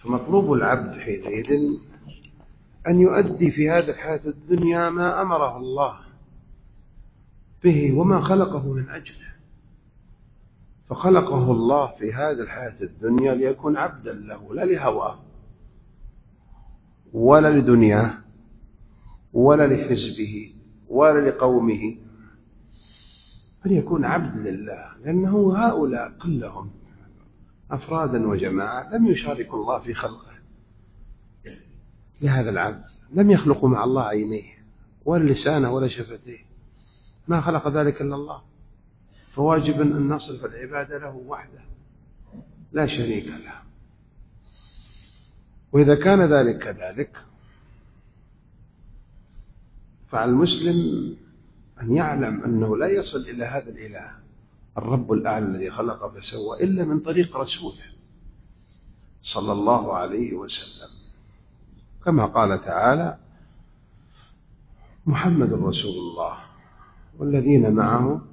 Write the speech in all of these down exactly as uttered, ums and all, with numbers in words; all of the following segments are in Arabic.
فمطلوب العبد حينئذ أن يؤدي في هذه الحياة الدنيا ما أمره الله به وما خلقه من أجله. فخلقه الله في هذه الحياة الدنيا ليكون عبدا له، لا لهواه ولا لدنياه ولا لحزبه ولا لقومه، بل يكون عبد لله، لأنه هؤلاء كلهم أفرادا وجماعة لم يشاركوا الله في خلقه لهذا العبد، لم يخلقوا مع الله عينيه ولا لسانه ولا شفتيه، ما خلق ذلك إلا الله. فواجب أن نصرف العبادة له وحده لا شريك له. وإذا كان ذلك كذلك فعلى المسلم أن يعلم أنه لا يصل إلى هذا الإله الرب الأعلى الذي خلق فسوى إلا من طريق رسوله صلى الله عليه وسلم، كما قال تعالى: محمد رسول الله والذين معه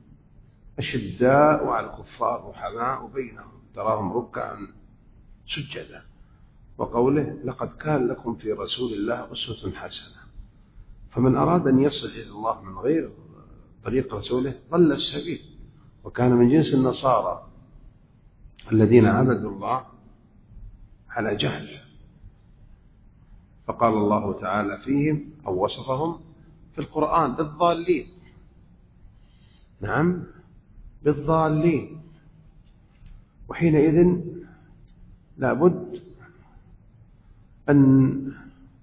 أشداء على الكفار رحماء بينهم تراهم ركعا سجدا، وقوله: لقد كان لكم في رسول الله أسوة حسنة. فمن أراد أن يصل إلى الله من غير طريق رسوله ضل السبيل، وكان من جنس النصارى الذين عبدوا الله على جهل، فقال الله تعالى فيهم أو وصفهم في القرآن بالضالين. نعم، بالضالين. وحينئذ لابد أن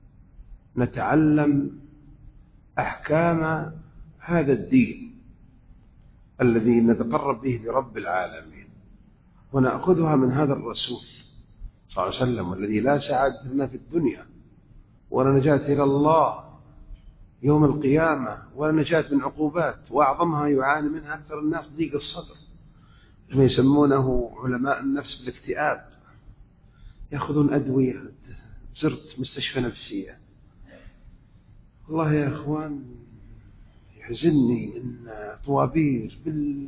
نتعلم أحكام هذا الدين الذي نتقرب به لرب العالمين، ونأخذها من هذا الرسول صلى الله عليه وسلم، والذي لا سعادة لنا في الدنيا ولا نجاة إلى الله يوم القيامة ولا نجاة من عقوبات، وأعظمها يعاني منها أكثر الناس ضيق الصدر، ما يسمونه علماء النفس بالاكتئاب، يأخذون أدوية. زرت مستشفى نفسية، والله يا أخوان يحزنني إن طوابير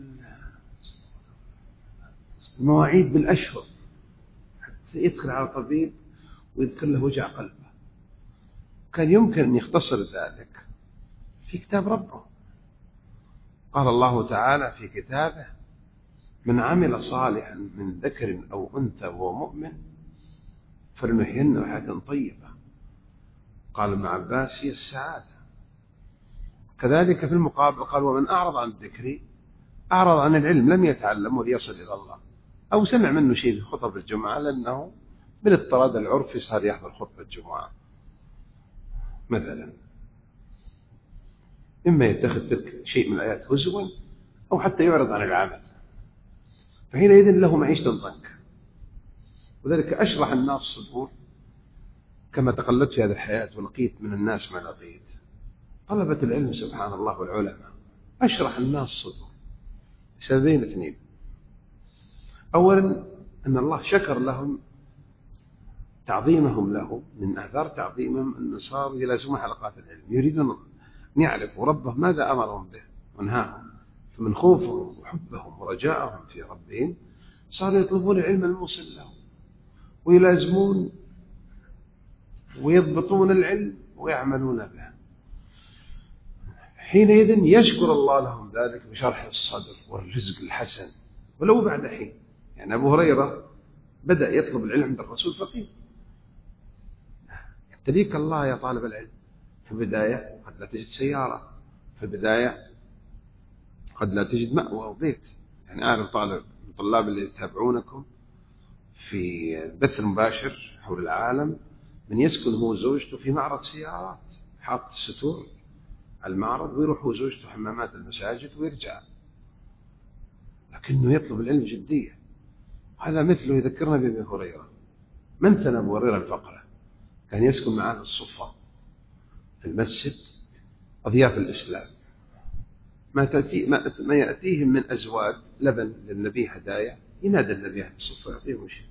بالمواعيد بالأشهر حتى يدخل على طبيب ويذكر له وجع قلبه. كان يمكن أن يختصر ذلك في كتاب ربه. قال الله تعالى في كتابه: من عمل صالحا من ذكر أو أنثى وهو مؤمن فلنحيينه حياة طيبة. قال ابن عباس: هي السعادة. كذلك في المقابل قال: ومن أعرض عن ذكري أعرض عن العلم، لم يتعلم ليصل إلى الله، أو سمع منه شيء في خطب الجمعة لأنه من الطراد العرفي صار يحضر خطبة الجمعة مثلا، إما يتخذ تلك شيء من الآيات هزوا أو حتى يعرض عن العمل، فحينئذ له معيشة ضنك. وذلك أشرح الناس صدور كما تقلدت في هذه الحياة ولقيت من الناس ما لقيت. طلبة العلم سبحان الله والعلماء أشرح الناس صدور لسببين اثنين: أولا أن الله شكر لهم تعظيمهم له، من آثار تعظيمهم أن صاروا يلازمون حلقات العلم، يريدون أن يعرفوا ربه ماذا أمرهم به ونهاهم، فمن خوفهم وحبهم ورجائهم في ربهم صاروا يطلبون العلم الموصل لهم ويلازمون ويضبطون العلم ويعملون به. حينئذ يشكر الله لهم ذلك بشرح الصدر والرزق الحسن ولو بعد حين. يعني أبو هريرة بدأ يطلب العلم عند الرسول فقير، يبتليك الله يا طالب العلم. في البداية قد لا تجد سيارة، في البداية قد لا تجد مأوى وبيت. يعني أعرف طالب من الطلاب اللي يتابعونكم في بث مباشر حول العالم من يسكن هو وزوجته في معرض سيارات، حاط الستور على المعرض ويروح هو وزوجته حمامات المساجد ويرجع، لكنه يطلب العلم جدية. هذا مثله يذكرنا بأبي هريرة. من ثنى أبو هريرة الفقرة؟ كان يسكن معنا الصفة في المسجد أضياف الإسلام، ما, تأتي ما, ما يأتيهم من أزواج لبن للنبي هدايا، ينادى النبي عليه الصفة يعطيهم شيء.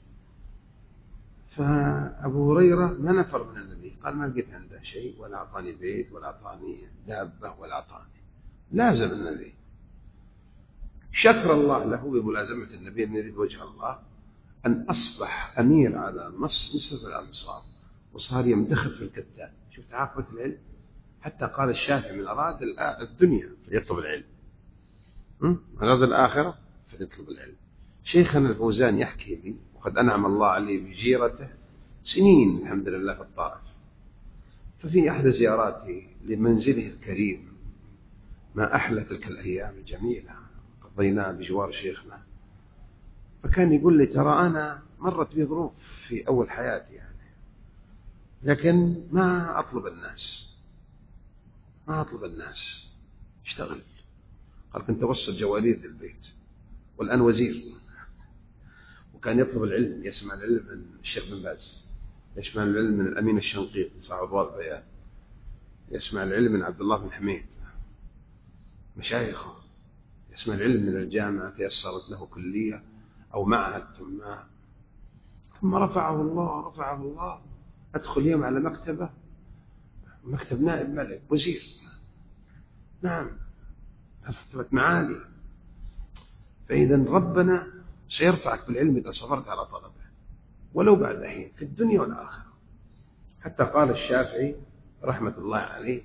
فأبو هريرة ما نفر من النبي، قال: ما لقيت عنده شيء ولا أعطاني بيت ولا أعطاني دابة ولا أعطاني. لازم النبي، شكر الله له بملازمة النبي أن يريد وجه الله، أن أصبح أمير على مصر مصر الأمصار، وصار يمدخل في الكتاب. شفت عاقبة العلم؟ حتى قال الشافعي: من أراد الدنيا فليطلب العلم، من أراد الآخرة فليطلب العلم. شيخنا الفوزان يحكي لي، وقد أنعم الله عليه بجيرته سنين الحمد لله في الطائف، ففي أحد زياراته لمنزله الكريم ما أحلى تلك الأيام الجميلة قضيناها بجوار شيخنا، فكان يقول لي: ترى أنا مرت بي ظروف في أول حياتي يعني، لكن ما أطلب الناس ما أطلب الناس اشتغل. قال: كنت أوصل جواليد للبيت، والآن وزير. وكان يطلب العلم، يسمع العلم من الشيخ بن باز، يسمع العلم من الأمين الشنقيطي صاحب أضواء البيان، يسمع العلم من عبد الله بن حميد مشايخه، يسمع العلم من الجامعة تيسرت له كلية أو معهد، ثم ثم رفعه الله رفعه الله أدخل يوم على مكتبه، مكتب نائب ملك وزير، نعم، مرتبة معالي. فإذا ربنا سيرفعك بالعلم إذا صبرت على طلبه، ولو بعد حين في الدنيا والآخرة. حتى قال الشافعي رحمة الله عليه: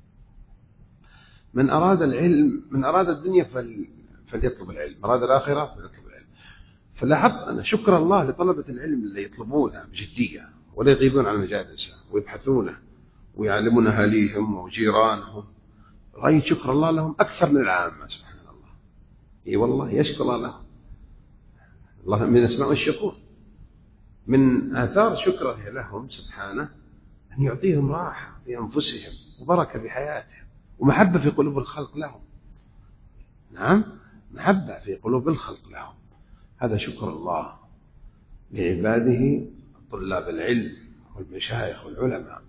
من أراد العلم من أراد الدنيا فل... فليطلب العلم، من أراد الآخرة فليطلب العلم. فلاحظت أنا شكر الله لطلبة العلم اللي يطلبونه بجدية ولا يغيبون عن مجالسه ويبحثونه ويعلمون أهاليهم وجيرانهم. رأيت شكر الله لهم أكثر من العامة، سبحان الله. إي والله يشكر الله لهم. الله من أسماء الشكور، من آثار شكره لهم سبحانه أن يعطيهم راحة في أنفسهم وبركة في حياتهم ومحبة في قلوب الخلق لهم. نعم، محبة في قلوب الخلق لهم. هذا شكر الله لعباده طلاب العلم والمشايخ والعلماء.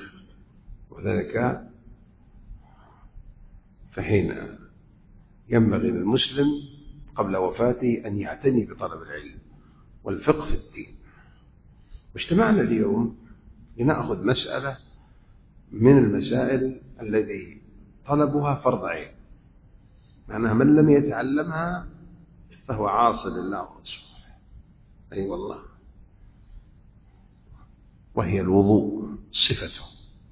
وذلك فحين ينبغي للمسلم قبل وفاته أن يعتني بطلب العلم والفقه في الدين. واجتمعنا اليوم لنأخذ مسألة من المسائل التي طلبها فرض عين، معناها من لم يتعلمها فهو عاصي لله ورسوله. أي أيوة والله. وهي الوضوء، صفته،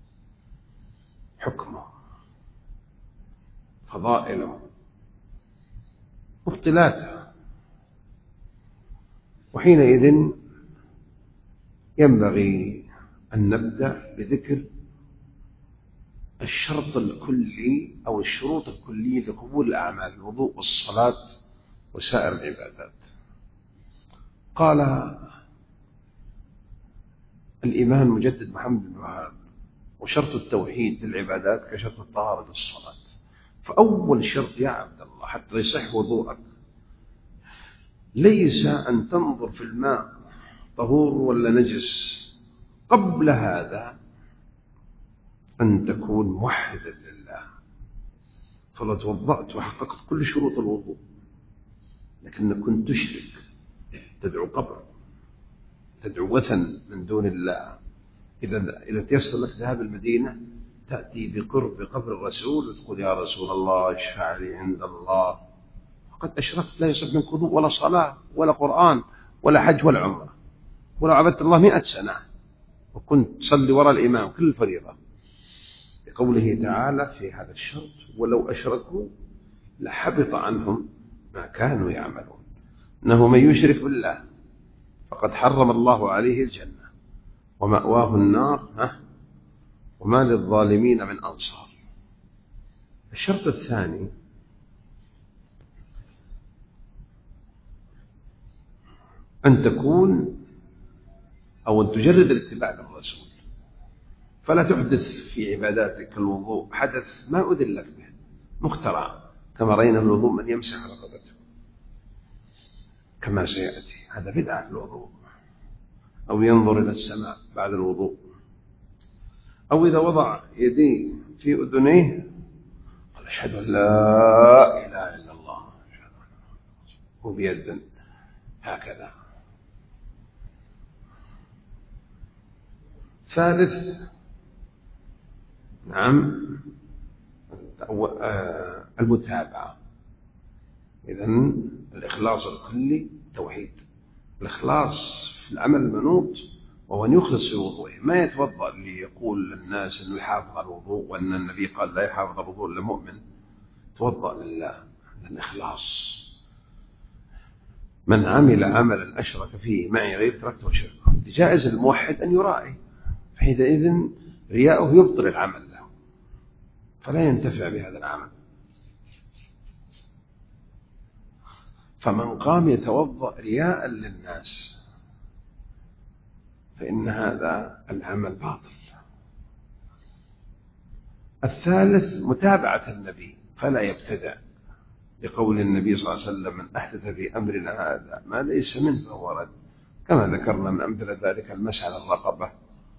حكمه، فضائله، مبطلاته. وحينئذ ينبغي أن نبدأ بذكر الشرط الكلي أو الشروط الكلية لقبول الأعمال، الوضوء والصلاة وسائر العبادات. قال الإمام مجدد محمد بن وهاب: وشرط التوحيد للعبادات كشرط الطهارة للصلاة. فأول شرط يا عبد الله حتى يصح وضوءك ليس أن تنظر في الماء طهور ولا نجس، قبل هذا أن تكون موحدا لله. فلو توضأت وحققت كل شروط الوضوء لكن كنت تشرك، تدعو قبر، تدعو وثن من دون الله، إذا إذا تيسر لك ذهاب المدينة تأتي بقرب قبر الرسول وتقول: يا رسول الله اشفع لي عند الله، فقد أشركت. لا يصح منك وضوء ولا صلاة ولا قرآن ولا حج ولا عمرة، ولو عبدت الله مئة سنة وكنت تصلي وراء الإمام كل الفريضة، لقوله تعالى في هذا الشرط: ولو أشركوا لحبط عنهم ما كانوا يعملون. إنه من يشرك بالله فقد حرم الله عليه الجنة ومأواه النار وما للظالمين من أنصار. الشرط الثاني أن تكون أو أن تجرد الاتباع للرسول، فلا تحدث في عباداتك الوضوء حدث ما أذن لك به مخترع، كما رأينا الوضوء من يمسح رقبته كما سيأتي، هذا بدعة في الوضوء. أو ينظر إلى السماء بعد الوضوء، أو إذا وضع يديه في أذنيه قال: أشهد أن لا إله إلا الله، هو بيد هكذا. ثالث، نعم، المتابعة. إذن الإخلاص الكلي توحيد، الإخلاص في العمل المنوط وهو أن يخلص في وضوءه، ما يتوضأ ليقول للناس أنه يحافظ على الوضوء وأن النبي قال لا يحافظ على الوضوء إلا مؤمن. توضأ لله، الإخلاص. من عمل عملا أشرك فيه معي غير تركته شركه. جائز الموحد أن يرائي، فحينئذ رياؤه يبطل العمل له فلا ينتفع بهذا العمل. فمن قام يتوضأ رياء للناس فإن هذا العمل باطل. الثالث متابعة النبي فلا يبتدع، لقول النبي صلى الله عليه وسلم من أحدث في أمرنا هذا ما ليس منه فهو رد، كما ذكرنا من أمثلة ذلك المسح على الرقبة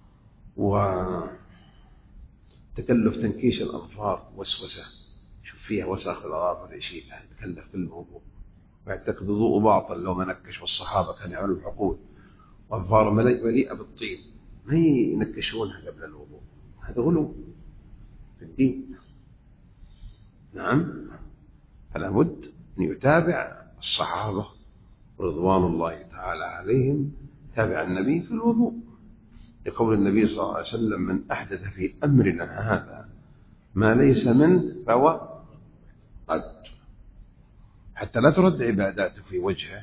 وتكلف تنكيش الأظفار، وسوسة شوف فيها وسخ الأظافر شيء يتكلف في الوضوء ويعتقد وضوء باطل لو ما نكش، والصحابة كانوا يعملوا الحقول وأظفار مليئة بالطين ما ينكشونها قبل الوضوء، هذا غلو في الدين. نعم، فلا بد أن يتابع الصحابة رضوان الله تعالى عليهم، تابع النبي في الوضوء، لقول النبي صلى الله عليه وسلم من أحدث في أمرنا هذا ما ليس منه فهو رد، حتى لا ترد عباداته في وجهه،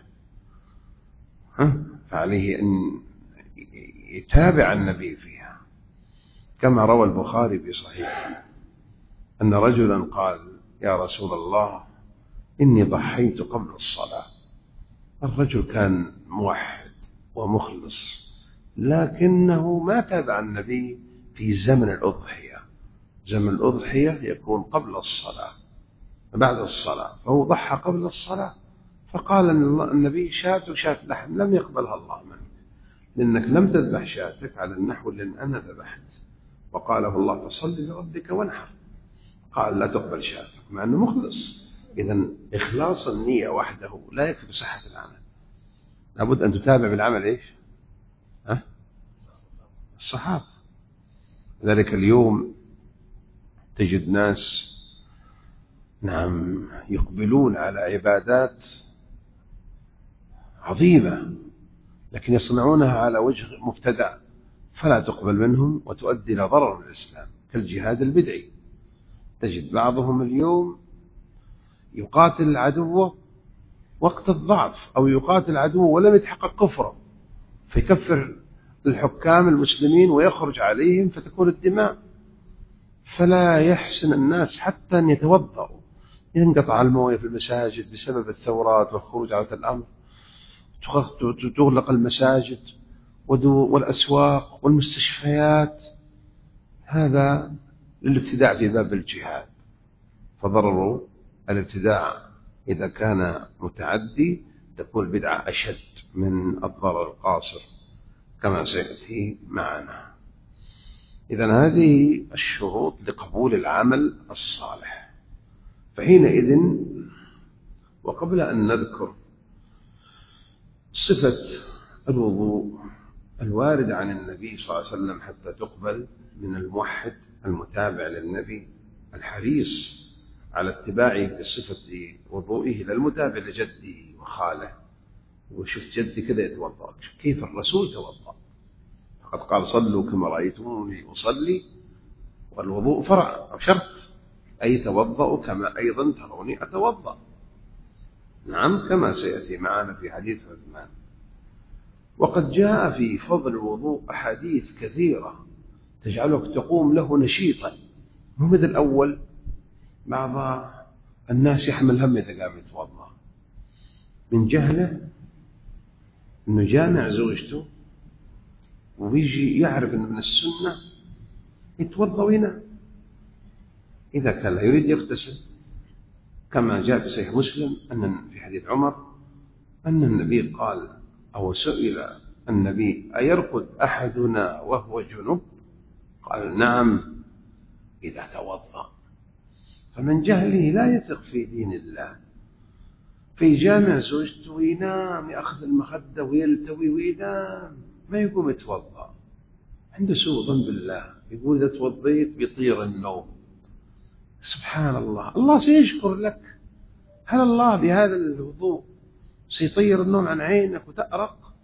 فعليه أن يتابع النبي فيها، كما روى البخاري في صحيحه أن رجلا قال يا رسول الله إني ضحيت قبل الصلاة. الرجل كان موحد ومخلص لكنه ما تابع النبي في زمن الأضحية. زمن الأضحية يكون قبل الصلاة بعد الصلاة، فهو ضحى قبل الصلاة، فقال النبي شاة وشاة لحم لم يقبلها الله منك، لأنك لم تذبح شاتك على النحو اللي أنا ذبحت، وقاله الله فصل لربك وانحر، قال لا تقبل شاتك مع أنه مخلص. إذن إخلاص النية وحده لا يكفي بصحة العمل، لابد أن تتابع بالعمل إيش؟ ها؟ الصحابة. ذلك اليوم تجد ناس نعم يقبلون على عبادات عظيمة لكن يصنعونها على وجه مبتدع فلا تقبل منهم وتؤدي إلى ضرر الإسلام، كالجهاد البدعي. تجد بعضهم اليوم يقاتل العدو وقت الضعف أو يقاتل العدو ولم يتحقق كفره فيكفر الحكام المسلمين ويخرج عليهم فتكون الدماء، فلا يحسن الناس حتى أن يتوضأوا، ينقطع المويه في المساجد بسبب الثورات والخروج على الأمر، تغلق المساجد والأسواق والمستشفيات، هذا للابتداع في باب الجهاد. فضرر الابتداع إذا كان متعدي تكون البدعة أشد من الضرر القاصر كما سيأتي معنا. إذن هذه الشروط لقبول العمل الصالح. فحينئذ وقبل أن نذكر صفة الوضوء الوارد عن النبي صلى الله عليه وسلم حتى تقبل من الموحد المتابع للنبي الحريص على اتباعه بصفة وضوئه للمتابع لجده وخاله، وشفت جدي كذا يتوضأ كيف الرسول توضأ، فقد قال صلوا كما رأيتموني أصلي، والوضوء فرع أو شرط، أي توضأوا كما أيضا تروني أتوضأ. نعم كما سيأتي معنا في حديث عثمان. وقد جاء في فضل الوضوء أحاديث كثيرة تجعلك تقوم له نشيطا، مو مثل الأول بعض الناس يحمل هم إذا قام يتوضأ من جهله أنه جامع زوجته ويجي يعرف أنه من السنة يتوضأ وينام، إذا كان لا يريد يغتسل، كما جاء في صحيح مسلم أن في حديث عمر أن النبي قال أو سئل النبي أيرقد أحدنا وهو جنب؟ قال نعم إذا توضأ. فمن جهله لا يثق في دين الله، في جامع زوجته وينام يأخذ المخدة ويلتوي وينام ما يقوم يتوضأ، عنده سوء ظن بالله، يقول إذا توضيت بيطير النوم. سبحان الله، الله سيشكر لك، هل الله بهذا الوضوء سيطير النوم عن عينك وتأرق؟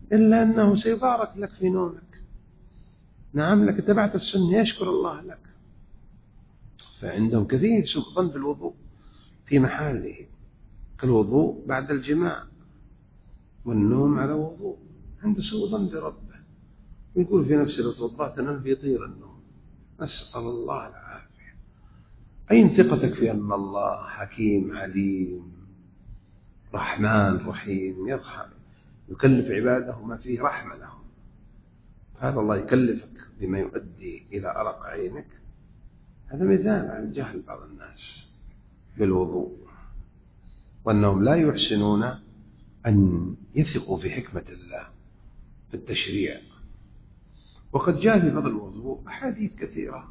إلا أنه سيبارك لك في نومك. نعم، لك اتبعت السنة يشكر الله لك. فعندهم كثير سوء ظن بالوضوء في محله، كالوضوء بعد الجماع والنوم على وضوء، عنده سوء ظن بربه، ويقول في نفسه لو توضأت أنام بيطير النوم. نسأل الله العافية. أين ثقتك في أن الله حكيم عليم رحمن رحيم يرحم، يكلف عباده ما فيه رحمة لهم؟ هذا الله يكلفك بما يؤدي إلى أرق عينك. هذا مثال عن جهل بعض الناس بالوضوء، وأنهم لا يحسنون أن يثقوا في حكمة الله في التشريع. وقد جاء في فضل الوضوء أحاديث كثيرة،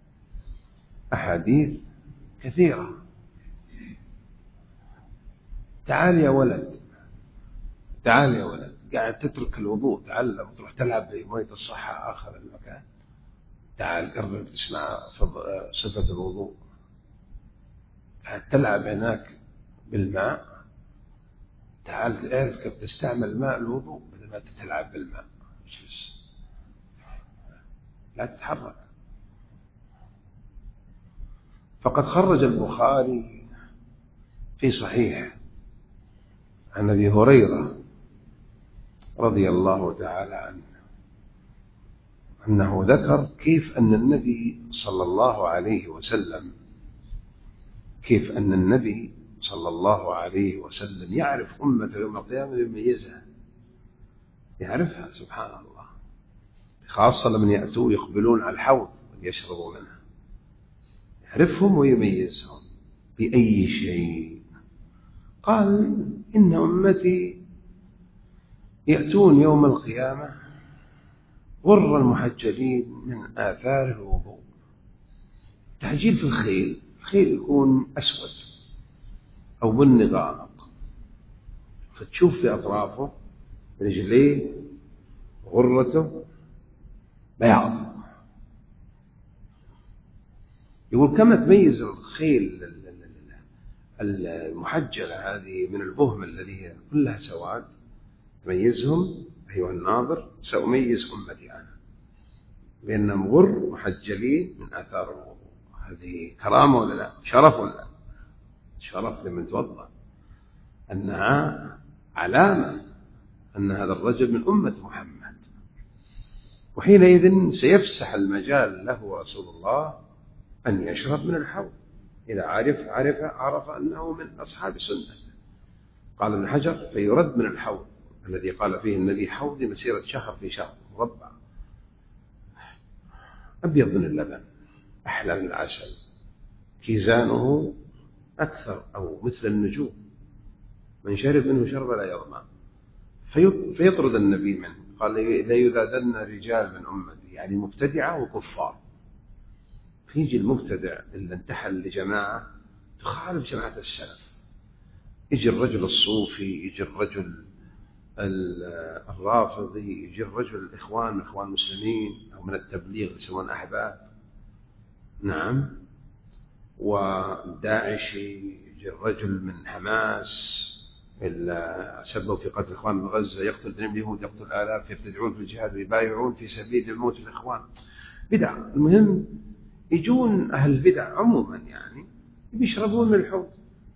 أحاديث كثيرة. تعال يا ولد، تعال يا ولد، قاعد تترك الوضوء، تعلم تروح تلعب بمية الصحة آخر المكان. تعال قرب تسمع صفة الوضوء، قاعد تلعب هناك بالماء، تعال تعرف كيف تستعمل ماء الوضوء بدل ما تلعب بالماء. لا تتحرك. فقد خرج البخاري في صحيح عن أبي هريرة رضي الله تعالى عنه أنه ذكر كيف أن النبي صلى الله عليه وسلم كيف أن النبي صلى الله عليه وسلم يعرف أمته يوم القيامة ويميزها، يعرفها سبحان الله، خاصة لمن يأتوا يقبلون على الحوض ويشربوا منها، يعرفهم ويميزهم بأي شيء. قال إن أمتي يأتون يوم القيامة غر المحجلين من آثار الوضوء. تحجيل في الخيل، الخيل يكون أسود أو بني غامق، فتشوف في أطرافه رجليه غرته بياض. يقول كما تميز الخيل المحجلة هذه من البهم الذي هي كلها سواد، تميزهم أيها الناظر، سأميز أمتي عنها بأنهم غر محجلين من آثار الوضوء. هذه كرامة ولا لا؟ شرف ولا لا؟ شرف لمن توضأ، أنها علامة أن هذا الرجل من أمة محمد. وحينئذ سيفسح المجال له رسول الله أن يشرب من الحوض إذا عرف عرف عرف أنه من أصحاب سنة. قال ابن حجر فيرد من الحوض الذي قال فيه النبي حوضي مسيرة شهر في شهر مربع، أبيض من اللبن أحلى من العسل، كيزانه أكثر أو مثل النجوم، من شرب منه شرب لا يظمأ. فيطرد النبي منه، قال لا يذادن رجال من أمتي، يعني مبتدعة وكفار. فيجي المبتدع اللي انتحل لجماعة تخالف جماعة السلف، يجي الرجل الصوفي، يجي الرجل الرافضي، يجي الرجل الإخوان إخوان المسلمين أو من التبليغ يسمون أحباب، نعم، وداعشي، يجي الرجل من حماس إلا سبوا في قتل الإخوان بغزة، يقتل بني اليهود، يقتل آلاف، يبتدعون في الجهاد ويبايعون في سبيل الموت الإخوان، بدع. المهم يجون أهل البدع عموما يعني يشربون من الحوض،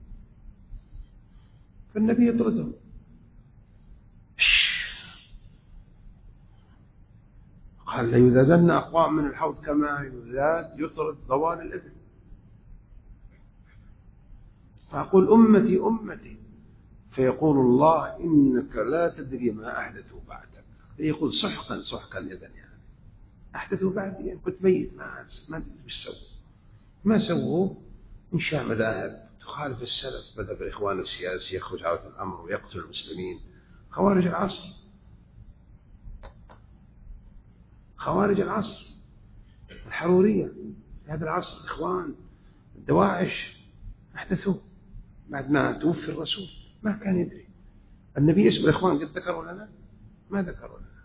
فالنبي يطردهم. قال لا يذادن أقوام من الحوض كما يذاد يطرد ضوال الإبل. فأقول أمتي أمتي، فيقول الله إنك لا تدري ما أحدثوا بعدك. فيقول سحقا سحقا إذن يعني أحدثوا بعدي، يعني كنت ميت ما ما مش سووا ما سووا إنشاء مذاهب تخالف السلف، مذهب الإخوان السياسي يخرج على الأمر ويقتل المسلمين، خوارج العصر، خوارج العصر، الحرورية في هذا العصر، الإخوان، الدواعش أحدثوا بعد ما توفي الرسول، ما كان يدري النبي اسم الإخوان قد ذكروا لنا، ما ذكروا لنا.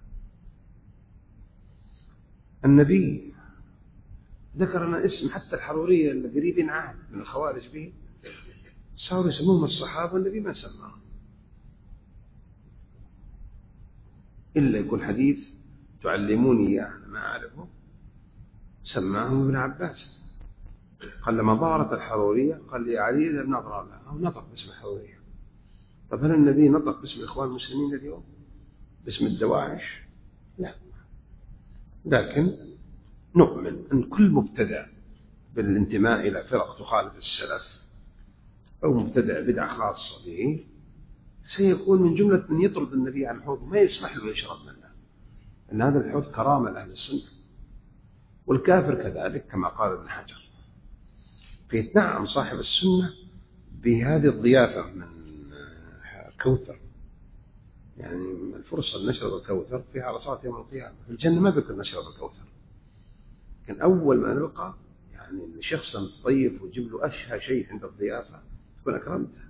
النبي ذكر لنا اسم حتى الحرورية اللي قريبين عهد من الخوارج به، صاروا يسموهم الصحابة والنبي ما سماهم. إلا يكون حديث تعلموني إياه أنا ما أعرفه. سماهم ابن عباس، قال لما ظهرت الحرورية قال لي علي إذا نظر لها أو نطق باسم الحرورية. طب هل النبي نطق باسم الإخوان المسلمين اليوم باسم الدواعش؟ لا. لكن نؤمن أن كل مبتدع بالانتماء إلى فرق تخالف السلف أو مبتدع بدعة خاصة به سيكون من جملة من يطرد النبي عن حوضه، ما يسمح له يشرب منه، أن هذا الحوض كرامة لأهل السنة. والكافر كذلك كما قال ابن حجر. فيتنعم صاحب السنة بهذه الضيافة من كوثر، يعني الفرصة أن نشرب الكوثر في عرصات يوم القيامة. في الجنة ما بكر نشرب الكوثر، لكن أول ما نلقى يعني الشخص لما تضيف وتجيب له أشهى شيء عند الضيافة تكون أكرمته.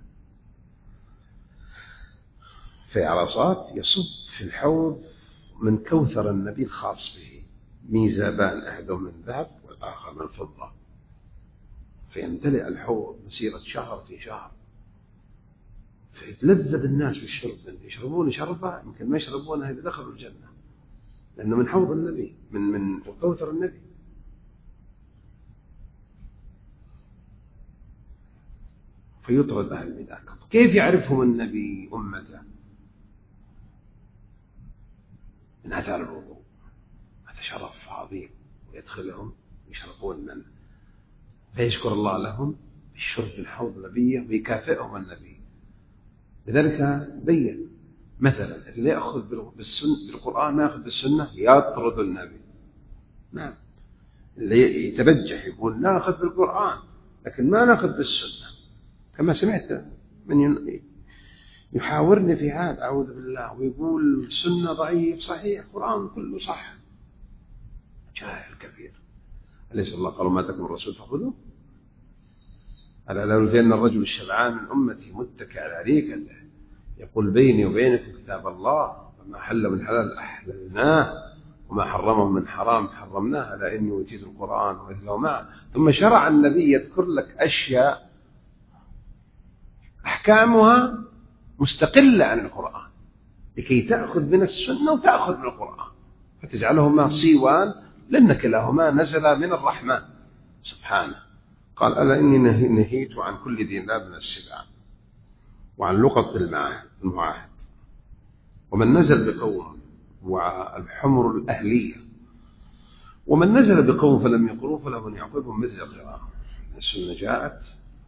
في عرصات يصب في الحوض من كوثر النبي الخاص به، ميزابان أحدهم من ذهب والآخر من فضة، فيمتلئ الحوض مسيرة شهر في شهر، فيتلذذ الناس بالشرب منه، يشربون شربة يمكن ما يشربونها إذا دخلوا الجنة، لأنه من حوض النبي من من كوثر النبي. فيطرد أهل البدع. كيف يعرفهم النبي أمته؟ من أثار الوضوء، هذا شرف عظيم، ويدخلهم يشربون منه، فيشكر الله لهم بالشرب الحوض نبيه ويكافئهم النبي. لذلك بين مثلا اللي يأخذ بالسنة بالقرآن ما يأخذ بالسنة يطرد النبي. نعم، اللي يتبجح يقول نأخذ بالقرآن لكن ما نأخذ بالسنة، كما سمعت من يحاورني في هذا أعوذ بالله ويقول السنة ضعيف، صحيح القرآن كله صح. جاهل كبير. أليس الله قالوا ما تكن الرسول فخذوه؟ ألا لو لأن الرجل الشبعان من أمتي متكئ على أريكته يقول بيني وبينك كتاب الله، وما حل من حلال أحللناه وما حرمه من حرام حرمناه، ألا إني أوتيت القرآن ومثله معه. ثم شرع النبي يذكر لك أشياء أحكامها مستقلة عن القرآن لكي تأخذ من السنة وتأخذ من القرآن، فتجعلهما صيوان لأن كلاهما نزل من الرحمن سبحانه. قال ألا إني نهيت عن كل ذي ناب من السباع وعن لقط المعاهد. ومن نزل بقوم والحمر الأهلية، ومن نزل بقوم فلم يقروا فله يعقبهم مثل قراءة. السنة جاءت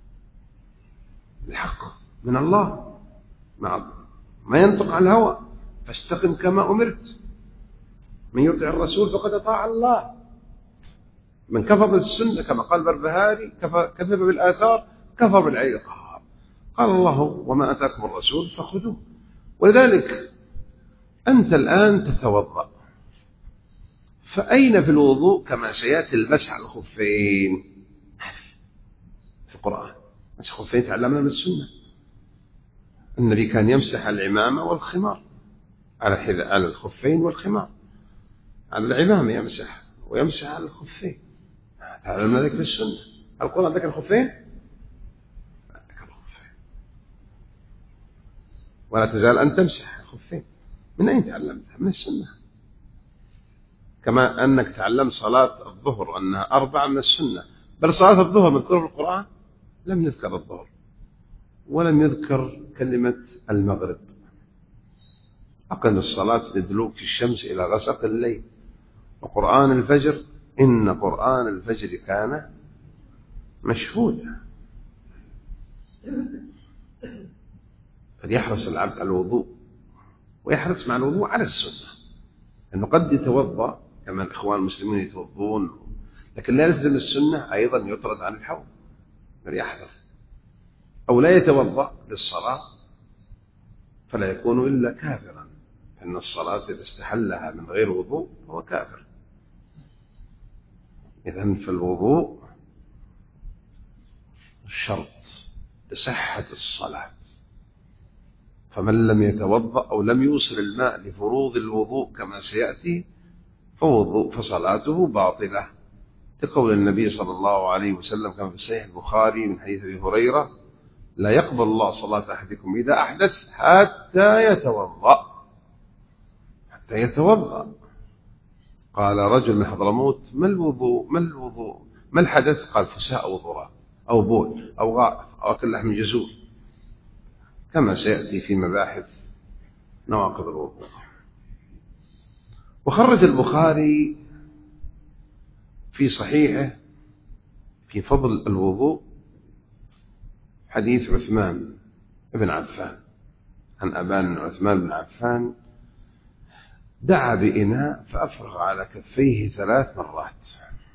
بالحق من الله، ما ينطق عن الهوى، فاستقم كما أمرت. من يطع الرسول فقد أطاع الله. من كفر بالسنة كما قال بربهاري كذب بالآثار كفر بالعلي القهار. قال الله وما أتاكم الرسول فخذوه. ولذلك أنت الآن تتوضأ، فأين في الوضوء كما سيأتي المسح على الخفين في القرآن؟ مسح الخفين تعلمنا من السنة. النبي كان يمسح العمامة والخمار على على الخفين والخمار، على العمامة يمسح ويمسح على الخفين، تعلمنا ذلك في السنة. القرآن ذكر الخفين؟ ذكر الخفين. ولا تزال أن تمسح الخفين. من أين تعلمتها؟ من السنة. كما أنك تعلم صلاة الظهر أنها أربعة من السنة، بل صلاة الظهر مذكورة في القرآن لم يذكر الظهر ولم يذكر كلمة المغرب. أقم الصلاة لدلوك الشمس إلى غسق الليل وقرآن الفجر إن قرآن الفجر كان مشهودا. فليحرص العبد على الوضوء ويحرص مع الوضوء على السنة، أنه قد يتوضأ كما الإخوان المسلمين يتوضون لكن لا يلتزم السنة أيضا يطرد عن الحوض، فليحذر. أو لا يتوضأ للصلاة فلا يكون إلا كافرا، أن الصلاة إذا استحلها من غير وضوء فهو كافر. إذن فالوضوء شرط لصحة الصلاة، فمن لم يتوضأ أو لم يوصل الماء لفروض الوضوء كما سيأتي فوضوء فصلاته باطلة، لقول النبي صلى الله عليه وسلم كما في صحيح البخاري من حديث أبي هريرة لا يقبل الله صلاة أحدكم إذا أحدث حتى يتوضأ. فيتوضأ. قال رجل من حضرموت: ما الوضوء ما الوضوء ما الحدث؟ قال: فساء أو ضراء أو بول أو غائط أو أكل لحم جزور، كما سيأتي في مباحث نواقض الوضوء. وخرج البخاري في صحيحه في فضل الوضوء حديث عثمان بن عفان عن أبان عثمان بن عفان دعا بإناء فأفرغ على كفيه ثلاث مرات،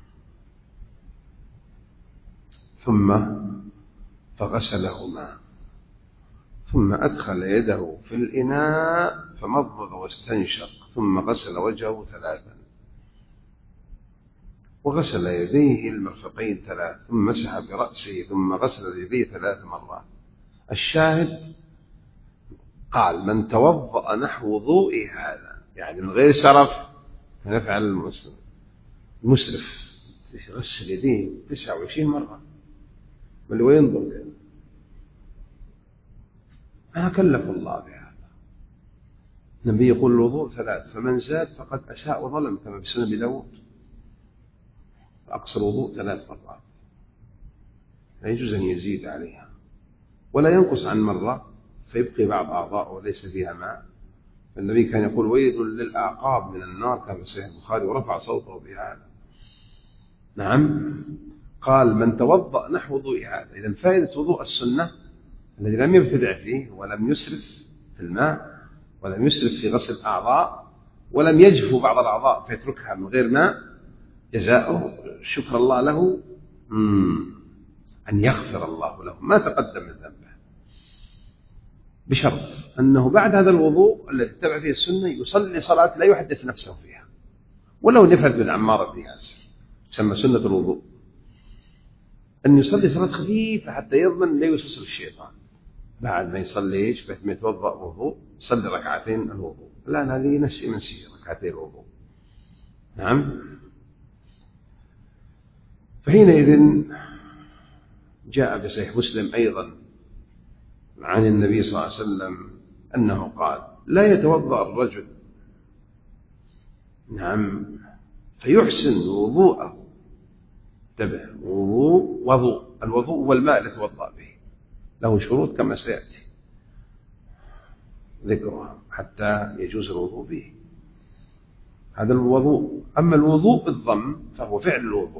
ثم فغسلهما، ثم أدخل يده في الإناء فمضمض واستنشق، ثم غسل وجهه ثلاثا، وغسل يديه المرفقين ثلاث، ثم مسح برأسه، ثم غسل يديه ثلاث مرات. الشاهد قال: من توضأ نحو وضوء هذا، يعني من غير سرف، فنفعل المسلم المسرف يغسل يديه تسعة وعشرين مرة، من هو ينظر كذا، ما كلف الله بهذا. النبي يقول الوضوء ثلاث، فمن زاد فقد أساء وظلم، كما في سنن داود. أقصى الوضوء ثلاث مرات، لا يجوز أن يزيد عليها ولا ينقص عن مرة فيبقي بعض أعضاء وليس فيها ماء. النبي كان يقول: ويل للأعقاب من النار، كما في صحيح البخاري، ورفع صوته بهذا. نعم. قال: من توضأ نحو وضوء هذا. إذن فائدة وضوء السنة الذي لم يبتدع فيه ولم يسرف في الماء ولم يسرف في غسل الأعضاء ولم يجفو بعض الأعضاء فيتركها من غير ماء، جزاؤه شكر الله له أن يغفر الله له ما تقدم من ذنبه، بشرط أنه بعد هذا الوضوء الذي اتبع فيه السنة يصلي صلاة لا يحدث نفسه فيها، ولو نفذ من عمار بن ياسر، تسمى سنة الوضوء، أن يصلي صلاة خفيفة حتى يضمن لا يوسوس الشيطان. بعد ما يصلي إيش؟ بعد ما يتوضأ وضوء صلي ركعتين الوضوء. لا، هذه نسي منسي ركعتين الوضوء. نعم. فحينئذ جاء في صحيح مسلم أيضا عن النبي صلى الله عليه وسلم أنه قال: لا يتوضأ الرجل نعم فيحسن وضوءه. انتبه، وضوء وضوء الوضوء والماء اللي يتوضأ به له شروط كما سيأتي ذكرها حتى يجوز الوضوء به. هذا الوضوء. أما الوضوء بالضم فهو فعل الوضوء.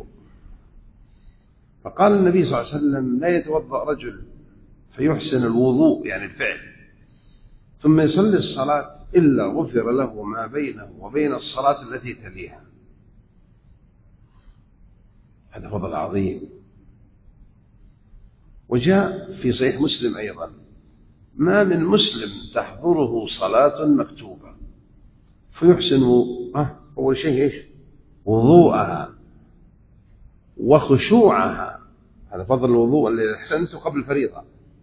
فقال النبي صلى الله عليه وسلم: لا يتوضأ رجل فيحسن الوضوء يعني الفعل ثم يصلي الصلاة إلا غفر له ما بينه وبين الصلاة التي تليها. هذا فضل عظيم. وجاء في صحيح مسلم أيضا: ما من مسلم تحضره صلاة مكتوبة فيحسن أه أول شيء إيش؟ وضوءها وخشوعها، هذا فضل الوضوء اللي أحسنته قبل الفريضة،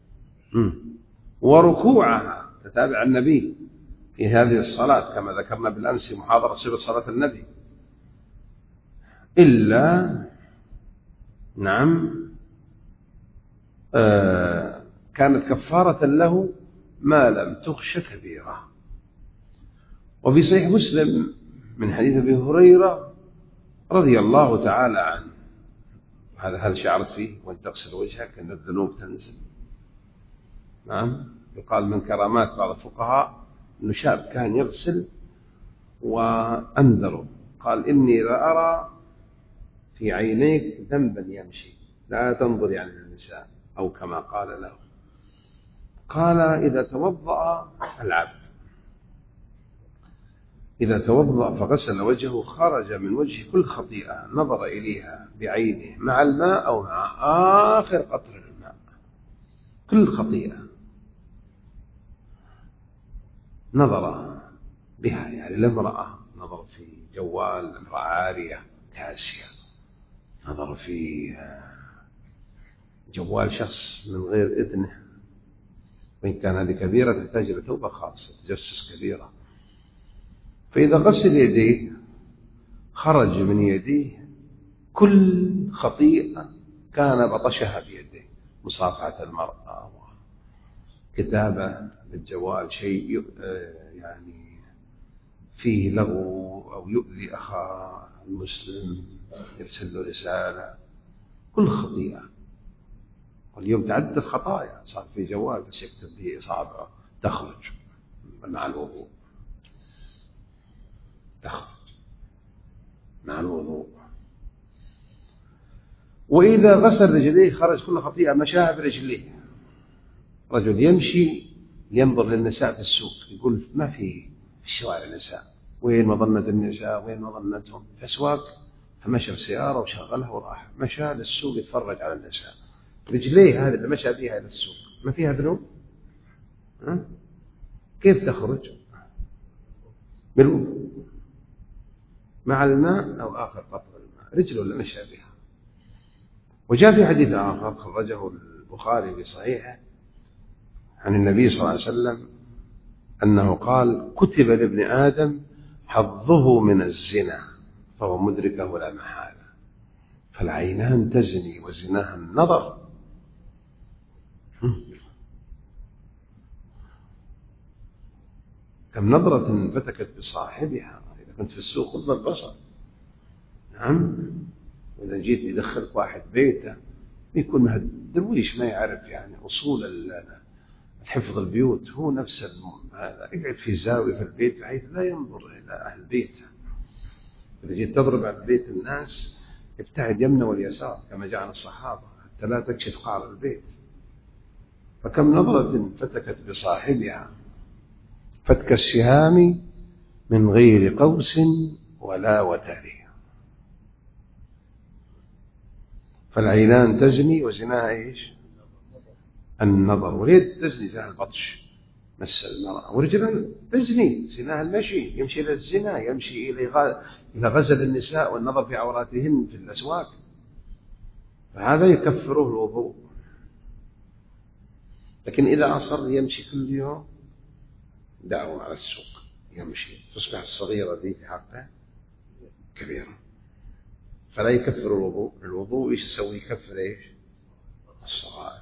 وركوعها، تتابع النبي في هذه الصلاة كما ذكرنا بالأمس في محاضرة صفة صلاة النبي، إلا نعم آه كانت كفارة له ما لم تخش كبيرة. وفي صحيح مسلم من حديث أبي هريرة رضي الله تعالى عنه، هذا هل شعرت فيه وأن تغسل وجهك أن الذنوب تنزل. نعم. يقال من كرامات بعض الفقهاء أنه شاب كان يغسل وأنذره، قال: إني لأرى في عينيك ذنبا يمشي لا تنظر يعني للنساء، أو كما قال له. قال: إذا توضأ العبد إذا توضأ فغسل وجهه خرج من وجهه كل خطيئة نظر إليها بعينه مع الماء أو مع آخر قطر الماء، كل خطيئة نظر بها، يعني لامرأة نظر في جوال امرأة عارية كاسية، نظر في جوال شخص من غير إذنه، وإن كان هذه كبيرة تحتاج إلى توبة خاصة، تجسس كبيرة. فإذا غسل يديه خرج من يديه كل خطيئة كان بطشها بيده، مصافحة المرأة، كتابة بالجوال، شيء يعني فيه لغو أو يؤذي أخاه المسلم، يرسل له رسالة، كل خطيئة. واليوم تعدد الخطايا، صار في جوال بس يكتب به إصابعه تخرج مع الوضوء، تخرج مع الوضوء. وإذا غسل رجليه خرج كل خطيئة مشاها برجليه. رجل يمشي ينظر للنساء في السوق، يقول ما في في الشوارع نساء، وين مظنة النساء، وين مظنتهم في أسواق، فمشى بسيارة وشغلها وراح مشى للسوق يتفرج على النساء. رجليه هذه اللي مشى بها إلى السوق ما فيها ذنوب؟ كيف تخرج؟ بالوضوء مع الماء أو آخر قطر الماء، رجله اللي مشى بها. وجاء في حديث آخر خرجه البخاري في صحيحه عن النبي صلى الله عليه وسلم أنه قال: كتب لابن آدم حظه من الزنا فهو مدركه لا محالة، فالعينان تزني وزناها النظر. كم نظرة فتكت بصاحبها. إذا كنت في السوق غض البصر. نعم. وإذا جيت يدخلك واحد بيته يكون مهدرويش ما يعرف يعني أصول الحفظ البيوت، هو نفس هذا يقعد في زاوية في البيت بحيث لا ينظر إلى أهل بيته. إذا جيت تضرب على بيت الناس ابتعد يمنى واليسار كما جاء عن الصحابة حتى لا تكشف قعر البيت. فكم نظرة فتكت بصاحبها فتك السهام من غير قوس ولا وتر، فالعينان تزني وزناها إيش؟ النظر. واليد تزني زناها البطش مس المرأة، ورجلا تزني زناها المشي، يمشي إلى الزنا، يمشي إلى غزل النساء والنظر في عوراتهن في الأسواق، فهذا يكفره الوضوء. لكن إذا أصر يمشي كل يوم دعوة على السوق يمشي، تصبح الصغيرة ذي في حقه كبيرة، فلا يكفر الوضوء. الوضوء إيش يسوي؟ يكفر إيش؟ الصغائر.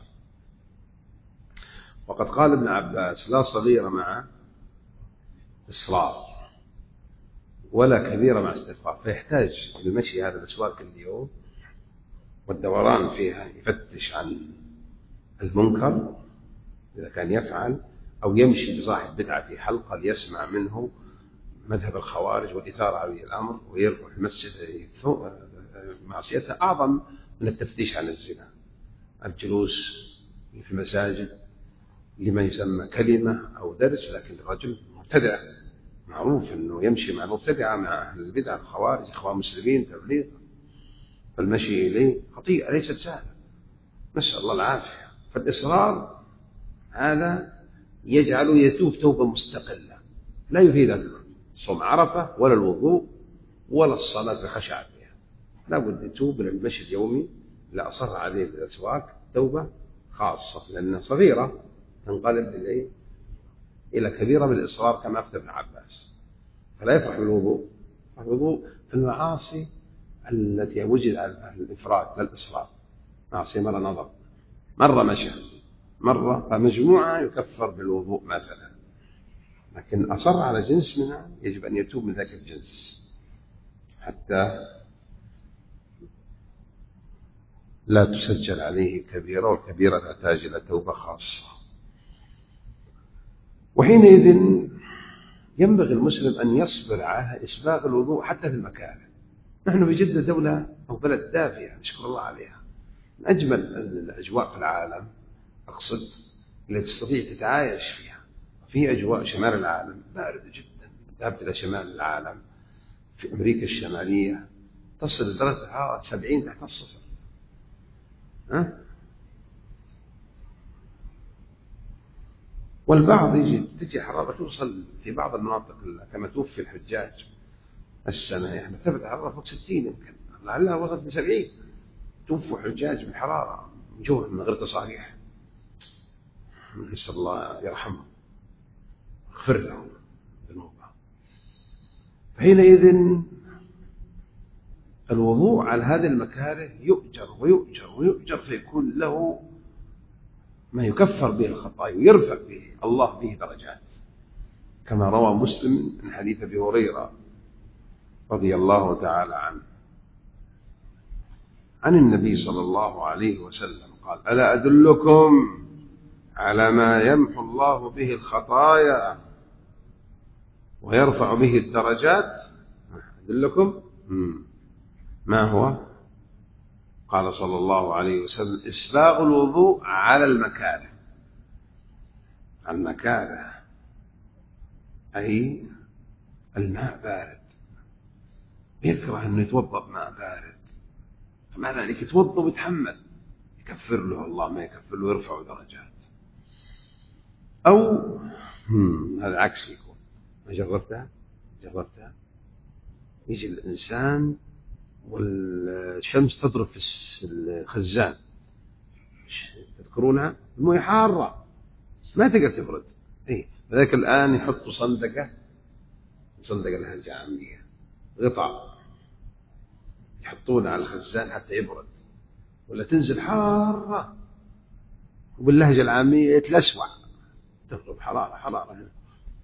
وقد قال ابن عباس: لا صغيرة مع إصرار ولا كبيرة مع استغفار. فيحتاج المشي هذا الأسواق اليوم والدوران فيها يفتش عن المنكر إذا كان يفعل، أو يمشي بصاحب بدعة في حلقة ليسمع منه مذهب الخوارج والإثارة على الأمر ويروح المسجد. معصيتها أعظم من التفتيش عن الزنا. الجلوس في المساجد لما يسمى كلمة أو درس، لكن الرجل مبتدع معروف أنه يمشي مع مبتدعة مع أهل البدع الخوارج إخوان مسلمين تبليغ، فالمشي إليه خطيئة ليست سهلة، نسأل الله العافية. فالإصرار هذا يجعله يتوب توبة مستقلة لا يفيدك صوم عرفة ولا الوضوء ولا الصلاة بخشع فيها. لا بد يتوب من المشي اليومي لا أصر عليه في الأسواق توبة خاصة، لأنها صغيرة تنقلب إليه إلى كبيرة بالإصرار كما أفتى ابن عباس. فلا يفرح بالوضوء. الوضوء في المعاصي التي وجد على الإفراد لا الإصرار. معصية مرة نظر، مرة مشى، مرة، فمجموعة يكفر بالوضوء مثلا، لكن أصر على جنس منها يجب أن يتوب من ذاك الجنس حتى لا تسجل عليه كبيرة، والكبيرة تحتاج إلى توبة خاصة. وحينئذ ينبغي المسلم أن يصبر على إسباغ الوضوء حتى في المكاره. نحن في جدة دولة أو بلد دافئة نشكر الله عليها، من أجمل الأجواء في العالم، أقصد اللي تستطيع تتعايش فيها. في أجواء شمال العالم باردة جدا، ذهبت إلى شمال العالم في أمريكا الشمالية تصل درجة الحرارة سبعين تحت الصفر. ها؟ والبعض يجي تجي حرارة توصل في بعض المناطق كما توفي الحجاج السنة يعني ثبت حرارة فوق ستين يمكن، لعلها وصلت لسبعين. توفوا حجاج بالحرارة من جوع من غير تصاريح. نسأل الله يرحمهم يغفر لهم ذنوبهم. فحينئذ الوضوء على هذه المكاره يؤجر ويؤجر ويؤجر، فيكون له ما يكفر به الخطايا ويرفع به الله به درجات. كما روى مسلم من حديث أبي هريرة رضي الله تعالى عنه عن النبي صلى الله عليه وسلم قال: ألا أدلكم على ما يمحو الله به الخطايا ويرفع به الدرجات؟ أدلكم ما هو؟ قال صلى الله عليه وسلم: إسباغ الوضوء على المكاره. على المكاره أي الماء بارد، يكره أنه يتوضأ بماء بارد، فمع ذلك يتوضأ ويتحمل، يكفر له الله ما يكفر له، ويرفع درجات. أو هذا عكس يكون. ما جربتها؟ جربتها؟ يجي الإنسان والشمس تضرب في الخزان، تذكرونها؟ المويه حارة ما تقدر تبرد. إيه فذلك الآن يحطوا صندقة، صندقة لها جامية، غطاء يحطونه على الخزان حتى يبرد، ولا تنزل حارة وباللهجة العامية يتلسوع، تضرب حرارة حرارة هنا.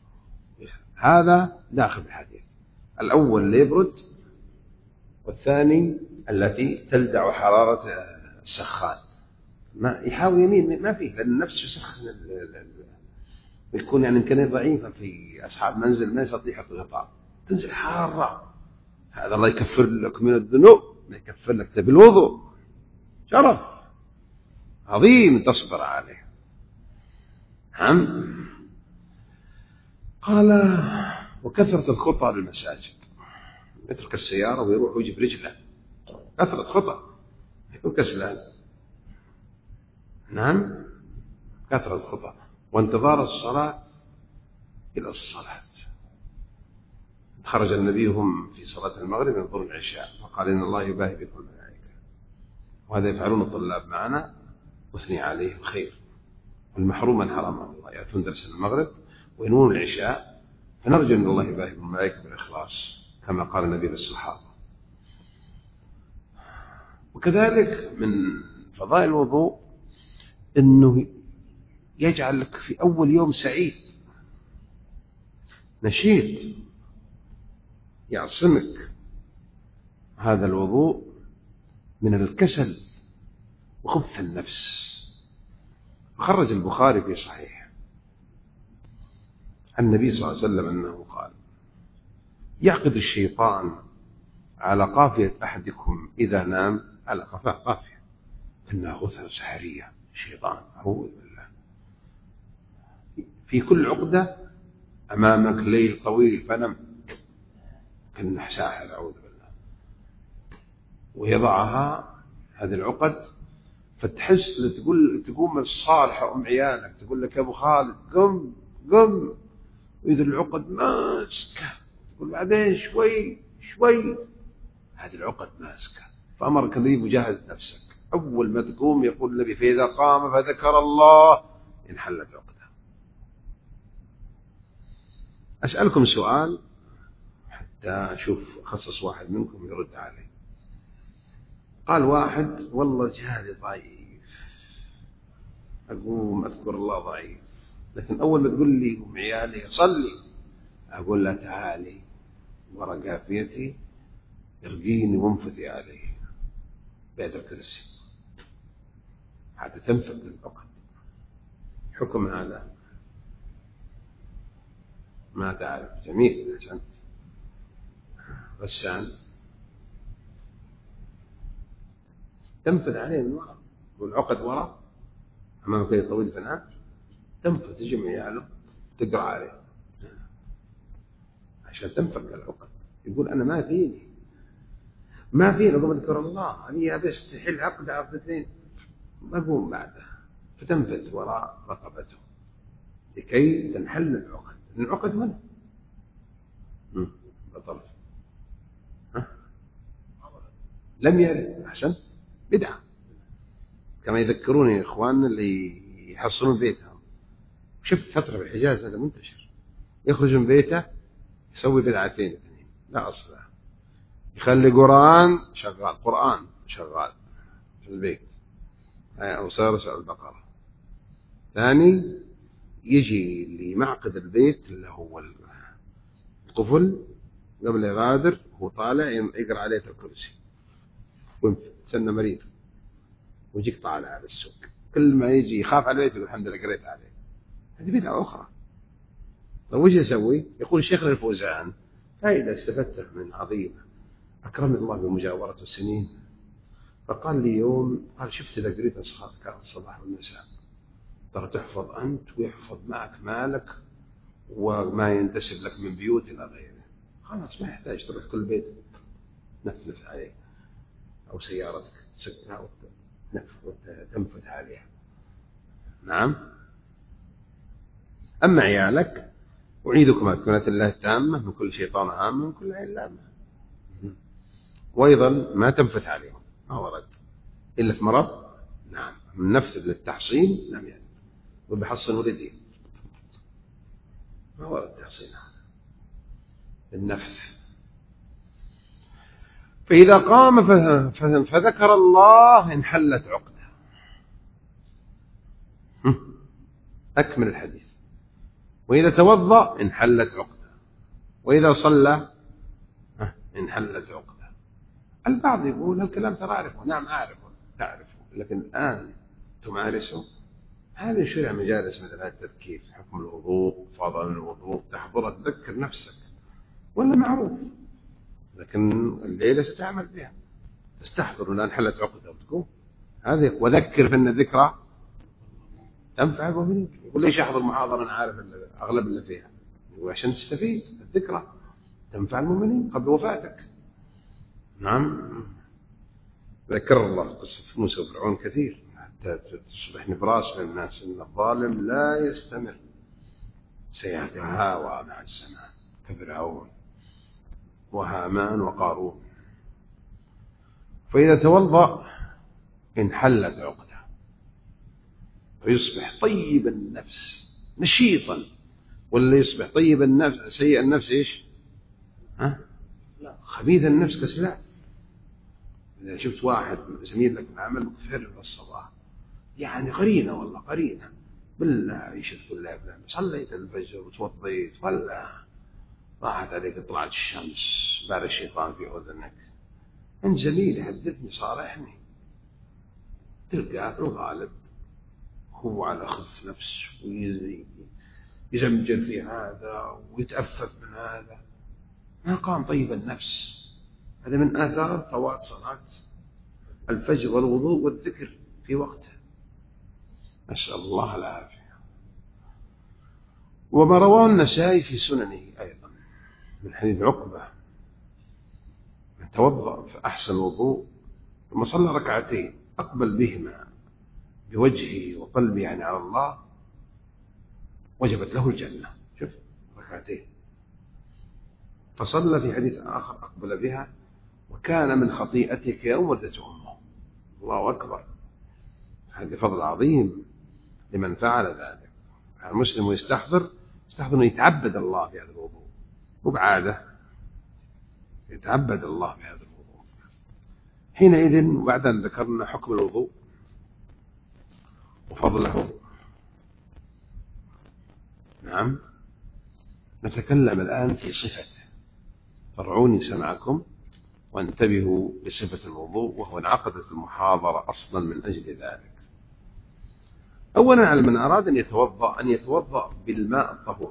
هذا داخل الحديث. الأول اللي يبرد، والثاني التي تلدع حرارة السخان. ما يحاول يمين ما فيه، لأن النفس يسخن، يكون يعني إمكانية ضعيفة في أصحاب منزل ما يستطيع يحط غطاء، تنزل حارة. هذا الله يكفر لك من الذنوب، ما يكفر لك بالوضوء. شرف عظيم تصبر عليه. نعم. قال: وكثرة الخطى للمساجد، يترك السيارة ويروح ويجي برجله، كثرة خطى، يكون كسلان. نعم، كثرة خطى. وانتظار الصلاة إلى الصلاة. خرج النبي هم في صلاة المغرب ينظرون العشاء، فقال: إن الله يباهي بكم الملائكة، وهذا يفعلون الطلاب معنا واثني عليه الخير. والمحروم من حرم الله يأتون درس المغرب وينوون العشاء، فنرجو أن الله يباهي بالملائكة بالإخلاص كما قال النبي للصحابة. وكذلك من فضائل الوضوء أنه يجعل لك في أول يوم سعيد نشيط، يعصمك هذا الوضوء من الكسل وخبث النفس. خرج البخاري في صحيح عن النبي صلى الله عليه وسلم أنه قال: يعقد الشيطان على قافية أحدكم إذا نام، على قفاه قافية، إنها غثة سحرية، شيطان أعوذ بالله. في كل عقدة أمامك ليل طويل فنم، كأنه ساحر أعوذ بالله، ويضعها هذه العقد، فتحس تقول تقوم الصالحة أم عيالك تقول لك: يا أبو خالد قم قم، وإذا العقد ماسكة تقول: بعدين شوي شوي، هذه العقد ماسكة. فأمرك النبي بمجاهدة نفسك. أول ما تقوم يقول النبي: فإذا قام فذكر الله انحلت عقده. أسألكم سؤال حتى أشوف أخصص واحد منكم يرد عليه. قال واحد: والله جهادي ضعيف، أقوم أذكر الله ضعيف، لكن أول ما تقول لي قوم عيالي صلي، أقول له: تعالي ورا قافيتي ارقيني وانفثي عليه بيد الكرسي حتى تنفذ العقد. حكم هذا ما تعرف. جميل، أحسنت. غسان تنفذ عليه من وراء، والعقد وراء أمامك كي طويل فنان، تنفذ تجمع عياله تقرأ عليه عشان تنفذ العقد. يقول: أنا ما فيني ما فيني أقوم أذكر الله، أنا بس تحل عقد عقدتين ما أقوم بعده، فتنفذ وراء رقبته لكي تنحل العقد. العقد هنا بطرف لم يرد. أحسن، بدعة. كما يذكروني إخواننا اللي يحصلون بيتهم، شفت فترة بالحجاز هذا منتشر، يخرج من بيته يسوي بدعتين اثنين لا أصل له، يخلي قرآن شغال قرآن شغال في البيت أو سيرس البقرة، ثاني يجي لمعقد البيت اللي هو الطفل قبل يغادر هو طالع يقرأ عليه الكرسي ويستنى مريض ويجيك طالع على السوق، كل ما يجي يخاف على البيت يقول الحمد لله قريت عليه. هذه بدعة أخرى. طيب وش يسوي؟ يقول شيخنا الفوزان فإذا استفدت من عظيمة أكرمني الله بمجاورة السنين، فقال لي يوم قال شفت إذا قريت أذكار الصباح والمساء ترى تحفظ أنت ويحفظ معك مالك وما ينتسب لك من بيوت إلى غيره، خلاص ما يحتاج تروح كل بيت تنفذ عليه أو سيارتك تسكنها وتنفذ عليها. نعم. أما عيالك أعيدكم بكلمة الله التامة من كل شيطان عام من كل عين لامة، وأيضا ما تنفذ عليهم ما ورد إلا في مرض. نعم. من نفذ للتحصين لم يرد، وبحصن ولدي ما ورد تحصين هذا النفذ. فإذا قام فذكر الله انحلت عقده. أكمل الحديث. وإذا توضأ انحلت عقده، وإذا صلى انحلت عقده. البعض يقول الكلام ترى أعرفه. نعم أعرفه تعرفه، لكن الآن تمارسه. هذا شرع مجالس مثل هذا التذكير، حكم الوضوء، فضل الوضوء، تحضر تذكر نفسك ولا معروف، لكن الليلة ستعمل بها تستحضر الآن حلت عقده وتقوم. هذا وذكر فإن الذكرى تنفع المؤمنين. يقول ليش أحضر محاضرة أنا عارف أغلب اللي فيها؟ وعشان تستفيد. الذكرى تنفع المؤمنين قبل وفاتك. نعم. ذكر الله قصة موسى وفرعون كثير حتى تصبح نبراس للناس أن الظالم لا يستمر، سيتهاوى مع الزمان كفرعون وهامان وقارون. فإذا توضأ انحلت عقده فيصبح طيب النفس نشيطا، ولا يصبح طيب النفس سيء النفس إيش؟ ها؟ خبيث النفس كسلان. إذا شفت واحد زميل لك العمل مكفر في الصباح يعني قرينة والله قرينة بالله يشد بالله بلا صليت الفجر وتوضيت ولا راحت عليك طلعت الشمس بار الشيطان في أذنك، أنت زميل يحدثني صارحني، تلقاه في الغالب هو على خف نفس ويزمجر في هذا ويتأفف من هذا، ما قام طيب النفس. هذا من آثار فوات صلاة الفجر والوضوء والذكر في وقته، نسأل الله العافية. وما رواه النسائي في سننه أيضا من حديث عقبة من توضأ فأحسن الوضوء ثم صلى ركعتين أقبل بهما بوجهه وقلبه يعني على الله وجبت له الجنة. شوف ركعتين. فصلى في حديث آخر أقبل بها وكان من خطيئتك يوم ولدته أمه. الله أكبر. هذا فضل عظيم لمن فعل ذلك. المسلم يستحضر يستحضر أنه يتعبد الله بهذا الوضوء وبعاده يتعبد الله بهذا الوضوء. حينئذ وبعد أن ذكرنا حكم الوضوء وفضله، نعم، نتكلم الآن في صفته. فرعوني سمعكم وانتبهوا لصفة الوضوء، وهو انعقدت المحاضرة أصلا من أجل ذلك. أولا على من أراد أن يتوضأ أن يتوضأ بالماء الطهور.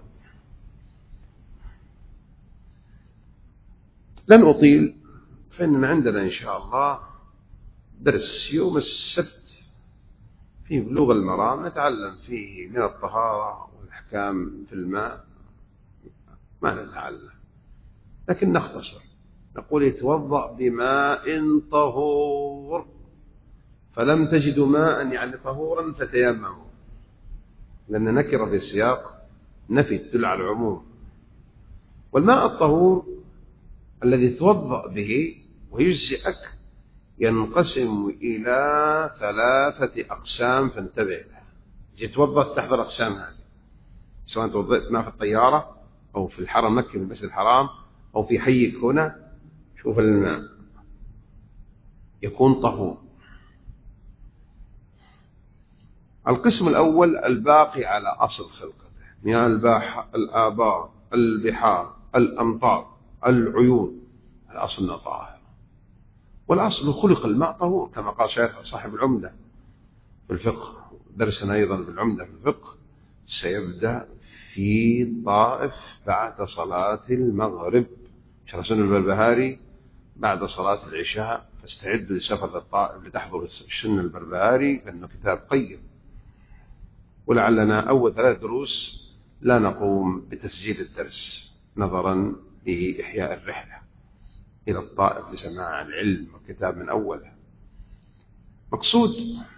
لن أطيل، فإننا عندنا إن شاء الله درس يوم السبت في بلوغ المرام نتعلم فيه من الطهارة والأحكام في الماء ما نتعلم، لكن نختصر نقول يتوضأ بماء طهور، فلم تجدوا ماء يعني طهورا فتيمموا، لأن نكر في السياق نفي تدل على العموم. والماء الطهور الذي توضأ به ويجزئك ينقسم إلى ثلاثة أقسام، فانتبه لها. يتوضأ تستحضر أقسام هذه، سواء توضأت ماء في الطيارة أو في الحرم مكة في المسجد الحرام أو في حيك هنا، شوف الماء يكون طهور. القسم الأول الباقي على أصل خلقته، يعني الباح الآبار البحار الأمطار العيون، الأصل طاهر. والأصل خلق الماء طهور كما قال شيخ صاحب العمدة في الفقه. درسنا أيضا في العمدة في الفقه سيبدأ في طائف بعد صلاة المغرب، شرح سنة البربهاري بعد صلاة العشاء، فاستعد لسفر الطائف لتحضر السنة البربهاري لأنه كتاب قيم. ولعلنا أول ثلاث دروس لا نقوم بتسجيل الدرس نظرا لإحياء الرحلة إلى الطائف لسماع العلم والكتاب من أوله. مقصود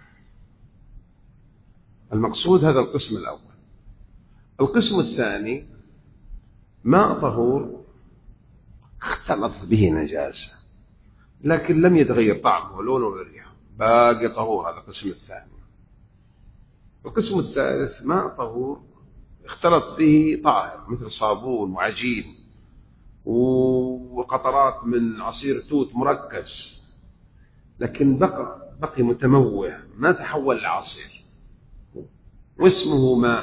المقصود هذا القسم الأول. القسم الثاني ماء طهور اختلط به نجاسة لكن لم يتغير طعمه ولونه وريحه، باقي طهور، هذا القسم الثاني. القسم الثالث ماء طهور اختلط به طاهر مثل صابون وعجين وقطرات من عصير توت مركز، لكن بقى بقي متموع ما تحول لعصير واسمه ماء،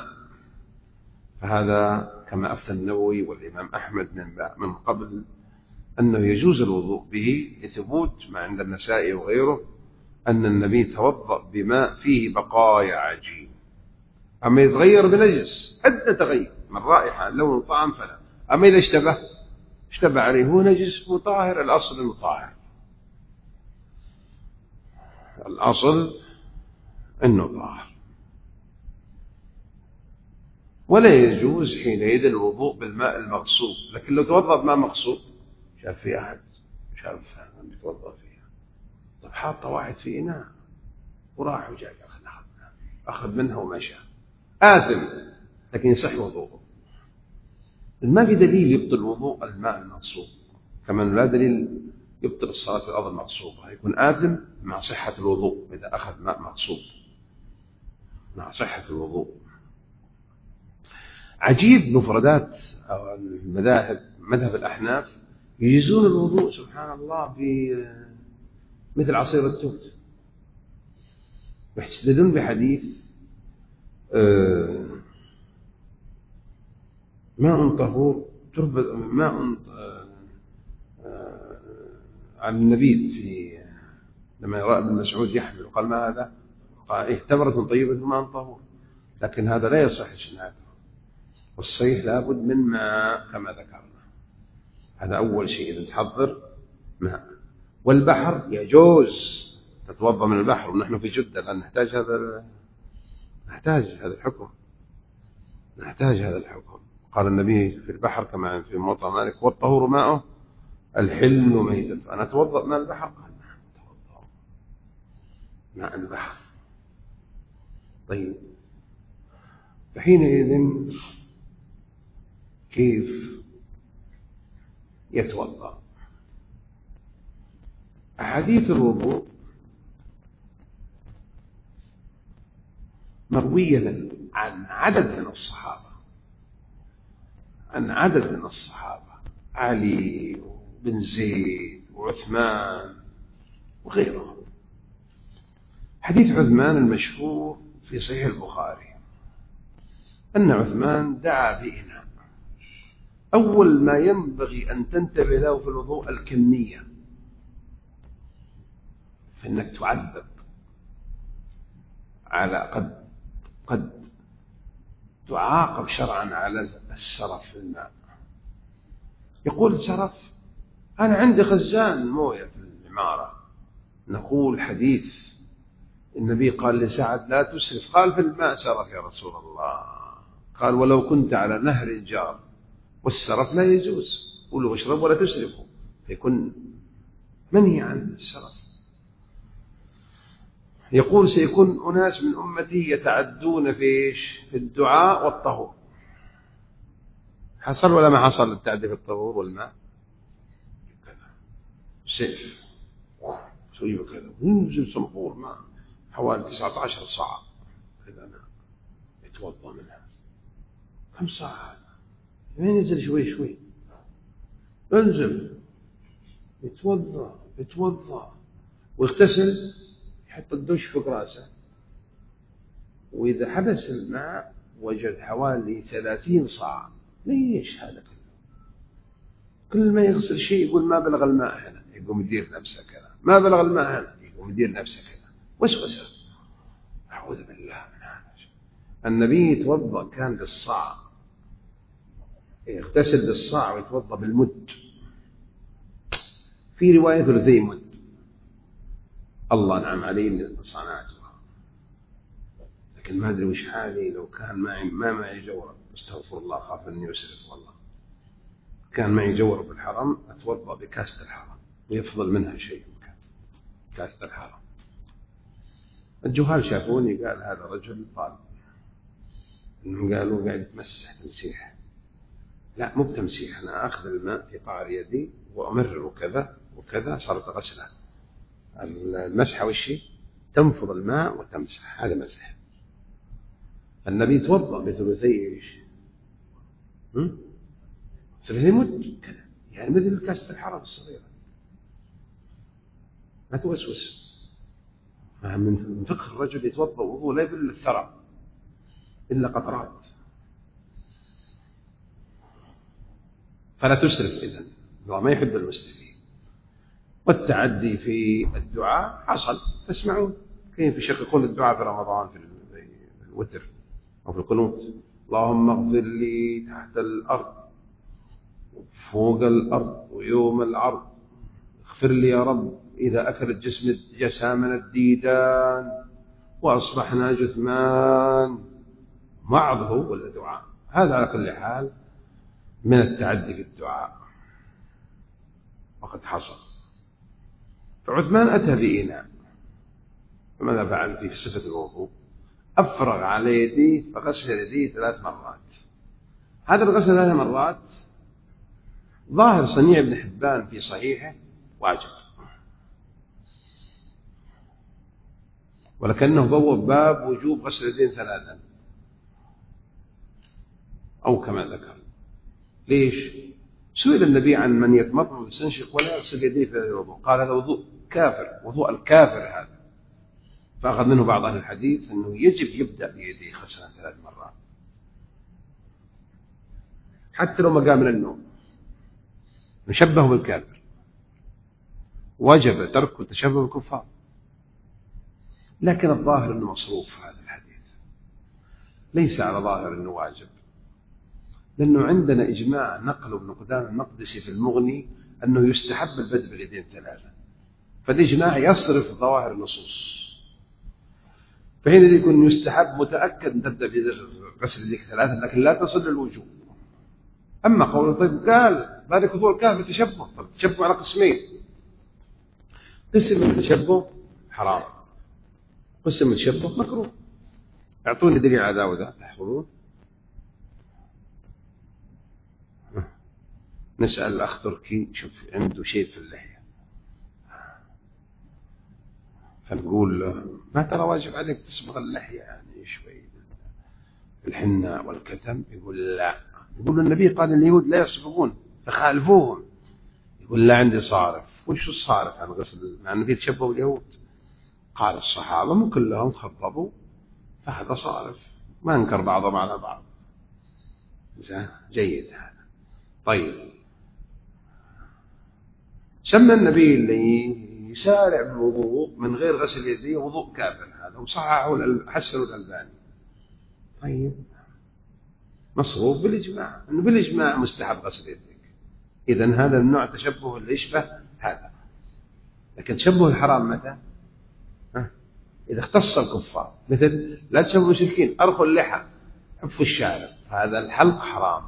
فهذا كما أفتى النووي والإمام أحمد من قبل أنه يجوز الوضوء به لثبوت ما عند النسائي وغيره أن النبي توضأ بماء فيه بقايا عجين. أما يتغير بنجس أدنى تغير من رائحة لون طعم فلا. أما إذا اشتبه اشتبه عليه هو نجس مطاهر، الأصل المطاهر، الأصل أنه طاهر. ولا يجوز حينئذ الوضوء بالماء المغصوب. لكن لو توضأ بماء مغصوب، شاف في أحد شاف من يتوضأ فيها، طب حاطة واحد في إناء وراح وجاء أخذ أخذ منها ومشى، آثم لكن يصح وضوءه. ما في دليل يبطل وضوء الماء المغصوب، كما لا دليل يبطل الصلاة في الأرض المغصوبة. يكون آثم مع صحة الوضوء إذا أخذ ماء مغصوب مع صحة الوضوء. عجيب مفردات أو المذاهب، مذهب الأحناف يجيزون الوضوء سبحان الله بمثل عصير التوت، ويحتجون بحديث ماء طهور تربة ماء عن النبي في لما رأى ابن مسعود يحمل قال ما هذا؟ قال إيه تمرة طيبة ماء طهور، لكن هذا لا يصح إسناده، والصحيح لابد من ماء كما ذكرنا. هذا أول شيء إذا تحضر ماء. والبحر يجوز تتوضأ من البحر، ونحن في جدة لأن نحتاج هذا نحتاج هذا الحكم نحتاج هذا الحكم. قال النبي في البحر كما في موطأ مالك والطهور ماءه الحل ميتة. أنا أتوضأ من البحر؟ قال نعم أتوضأ ماء البحر. طيب فحينئذ كيف يتوضأ؟ أحاديث الوضوء مروية عن عدد من الصحابة عن عدد من الصحابة علي بن زيد وعثمان وغيرهم. حديث عثمان المشهور في صحيح البخاري أن عثمان دعا بإناء، أول ما ينبغي أن تنتبه له في الوضوء الكمية، فإنك تعذب على قد قد تعاقب شرعا على السرف في الماء. يقول سرف أنا عندي خزان موية في العمارة، نقول حديث النبي قال لسعد لا تسرف، قال في الماء سرف يا رسول الله، قال ولو كنت على نهر جار والسرف لا يجوز، قولوا واشرب ولا تسرفوا، فيكون منهي عن السرف. يقول سيكون أناس من أمتي يتعدون في إيش؟ في الدعاء والطهور. حصل ولا ما حصل التعدي في الطهور والماء؟ كذا سيف سوي كذا ينزل صنبور ماء حوالي تسعة عشر صاع إذا أنا يتوضأ منها. كم صاع هذا؟ ما ينزل شوي شوي، ينزل يتوضأ يتوضأ ويغتسل، يحط الدش فوق راسه وإذا حبس الماء وجد حوالي ثلاثين صاع. ليش هذا كله؟ كل ما يغسل شيء يقول ما بلغ الماء هنا، يقوم يدير نفسه كذا، ما بلغ الماء هنا، يقوم يدير نفسه كذا، وسوسة. أعوذ بالله من هذا. النبي يتوضأ كان بالصاع، يغتسل بالصاع ويتوضأ بالمد، في رواية ثلثي مد. الله نعم علي من صنعتها، لكن ما أدري وش حالي لو كان معي ما معي جورب، استغفر الله خاف أني أسرف. والله كان معي جورب بالحرم أتوضأ بكاسة الحرم ويفضل منها شيء، كاسة الحرم. الجهال شافوني قال هذا رجل طالب، إنهم قالوا قاعد يتمسح تمسيح. لا، مو بتمسيح، أنا أخذ الماء في قعر يدي وأمرر كذا وكذا، صارت غسلة. المسحة والشيء تنفض الماء وتمسح، هذا مسح. النبي يتوضأ بثلثي إيش؟ ثلثي مد كذا، يعني مثل كاسة الحرم الصغيرة. ما توسوس. من فقه الرجل يتوضأ وضوء لا يبل الثرى إلا قطرات. فلا تسرف إذن، الله ما يحب المسرفين. والتعدي في الدعاء حصل، تسمعون كيف يشققون الدعاء في رمضان في الوتر أو في القنوت: اللهم اغفر لي تحت الأرض فوق الأرض ويوم العرض، اغفر لي يا رب إذا أكلت جسم جسامنا الديدان وأصبحنا جثمان. وعظه ولا دعاء؟ هذا على كل حال من التعدي في الدعاء وقد حصل. فعثمان أتى بإناء، فماذا فعل في صفة الوضوء؟ أفرغ على يديه فغسل يديه ثلاث مرات. هذا الغسل ثلاث مرات ظاهر صنيع ابن حبان في صحيحه واجب، ولكنه بوب باب وجوب غسل اليدين ثلاثا أو كما ذكر. ليش؟ سئل النبي عن من يتمضمض ويستنشق ولا يغسل يديه في الوضوء، قال هذا وضوء كافر، وضوء الكافر هذا. فأخذ منه بعض أهل الحديث أنه يجب يبدأ بيديه غسلا ثلاث مرات حتى لو ما قام من النوم، نشبه بالكافر، وجب ترك التشبه بالكفار. لكن الظاهر أنه مصروف هذا الحديث، ليس على ظاهر أنه واجب، لأنه عندنا إجماع نقل ابن قدامة المقدسي في المغني أنه يستحب البدء باليدين ثلاثة، فالإجماع يصرف ظواهر النصوص. فهنا يكون يستحب متأكد أن تبدأ بغسل يديك ثلاثة، لكن لا تصل للوجوب. أما قوله طيب قال ذلك وضوء الكافر تشبه، طيب التشبه على قسمين: قسم من التشبه حرام، قسم من التشبه مكروه. اعطوني دليل على ذا تحفظون. نسأل الأخ تركي شوف عنده شيء في اللحية، فنقول ما ترى واجب عليك تصبغ اللحية يعني شوي الحنة والكتم؟ يقول لا. يقول النبي قال اليهود لا يصبغون فخالفوهم. يقول لا عندي صارف. وش الصارف عن غسل مع النبي تشبهوا اليهود؟ قال الصحابة مو كلهم خطبوا، فهذا صارف، ما انكر بعضهم على بعض. جيد هذا. طيب، سمى النبي اللي يسارع بالوضوء من غير غسل يديه وضوء كافر، هذا وصححه حسن الألباني. طيب، مصروف بالإجماع أنه بالإجماع مستحب غسل يديك، إذن هذا النوع تشبه اللي يشبه هذا. لكن تشبه الحرام متى؟ ها؟ إذا اختص الكفار، مثل لا تشبه المشركين أرخوا اللحى حفوا الشارب، هذا الحلق حرام،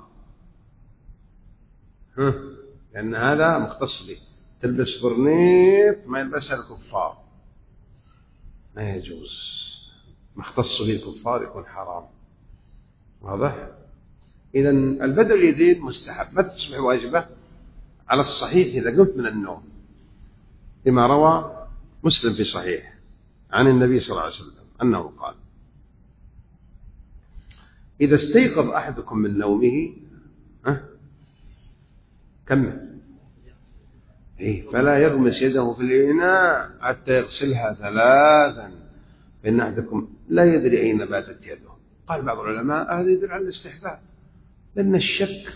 ها؟ لأن هذا مختص به. تلبس برنيط ما يلبسها الكفار، ما يجوز، مختص به الكفار يكون حرام. واضح؟ إذن البدء اليدين مستحب، ما تصبح واجبة على الصحيح إذا قمت من النوم، لما روى مسلم في صحيح عن النبي صلى الله عليه وسلم أنه قال: إذا استيقظ أحدكم من نومه أه؟ كمل إيه فلا يغمس يده في الإناء حتى يغسلها ثلاثا فإن أحدكم لا يدري أين باتت يده. قال بعض العلماء هذا يدل على الاستحباب، لأن الشك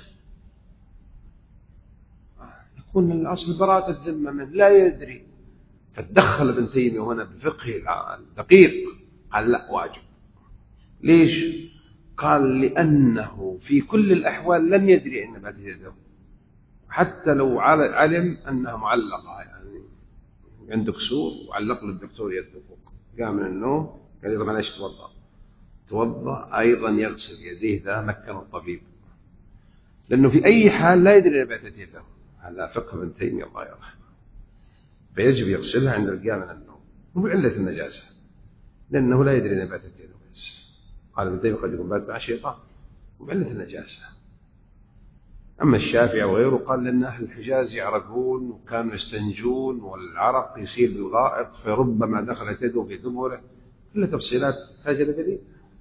يكون الأصل براءة الذمة منه، لا يدري. فتدخل ابن تيمية هنا بفقه الدقيق، قال لا، واجب. ليش؟ قال لأنه في كل الأحوال لن يدري أين باتت يده، حتى لو علم أنها معلقة، يعني عندك كسور وعلق للدكتور يده فوق، قام من النوم قال يضمن ايش توضأ توضأ أيضا يغسل يديه إذا مكن الطبيب، لأنه في أي حال لا يدري أين باتت يده. هذا فقه ابن تيمية الله يرحمه. فيجب يغسلها عند القيام من النوم، مو بعلة النجاسة، لأنه لا يدري أين باتت يده. بس قال ابن تيمية قد يكون بات مع شيطان، وبعلة النجاسة. أما الشافعي وغيره قال لأن أهل الحجاز يعرقون وكانوا يستنجون والعرق يسيل بالغائط، فربما دخلت يده في دبره. كل تفصيلات تحتاج إلى دليل،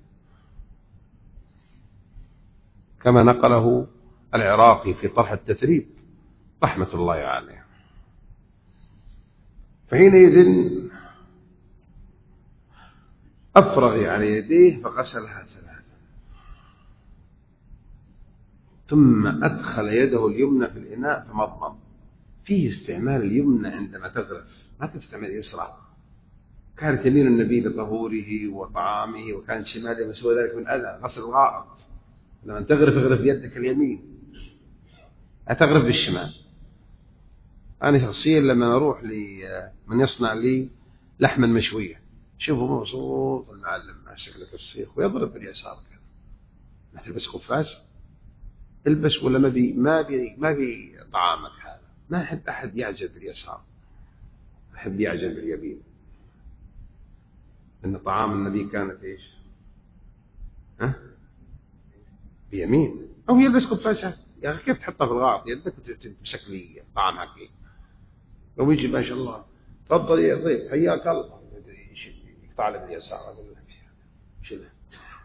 كما نقله العراقي في طرح التثريب رحمة الله عليه. فحينئذ أفرغ على يديه فغسلها ثلاثا، ثم أدخل يده اليمنى في الإناء فمضمض. فيه استعمال اليمنى عندما تغرف، ما تستعمل اليسرى. كانت يمين النبي لطهوره وطعامه، وكانت شماله مسوى ذلك من أذى غسل الغائط. لما تغرف اغرف يدك اليمين، أتغرف بالشمال. أنا شخصيا لما أروح لمن يصنع لي لحما مشوية، شوفوا مبسوط المعلم ماسك لك السيخ ويضرب باليسار كذا. ما تلبس خفاش؟ البس، ولا ما بي ما بي ما بي طعامك هذا. ما أحب أحد يعجب باليسار، أحب يعجب باليمين. إن طعام النبي كانت إيش؟ ها؟ بيمين. أو يلبس خفاشات. يا أخي كيف تحطها في الغائط يدك وتمسك لي طعام حقي؟ لو يجي ما شاء الله تفضل يا ضيف حياك الله، يقطع لي باليسار. أقول له شو له؟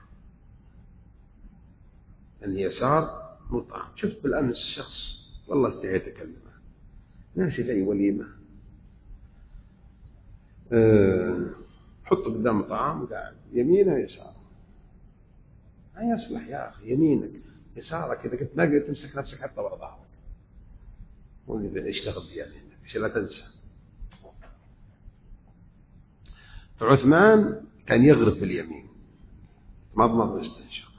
اليسار مو طعام. شفت بالأمس شخص والله استحيت أكلمه، ناسي في أي وليمة، أه حط قدام طعام وقاعد يمينه يساره. ما يصلح يا أخي، يمينك يسارك. إذا كنت ما قدرت تمسك نفسك حتى ورا ظهرك، وقدر اشتغل بيمينك عشان لا تنسى. فعثمان كان يغرف باليمين، مضمض واستنشق.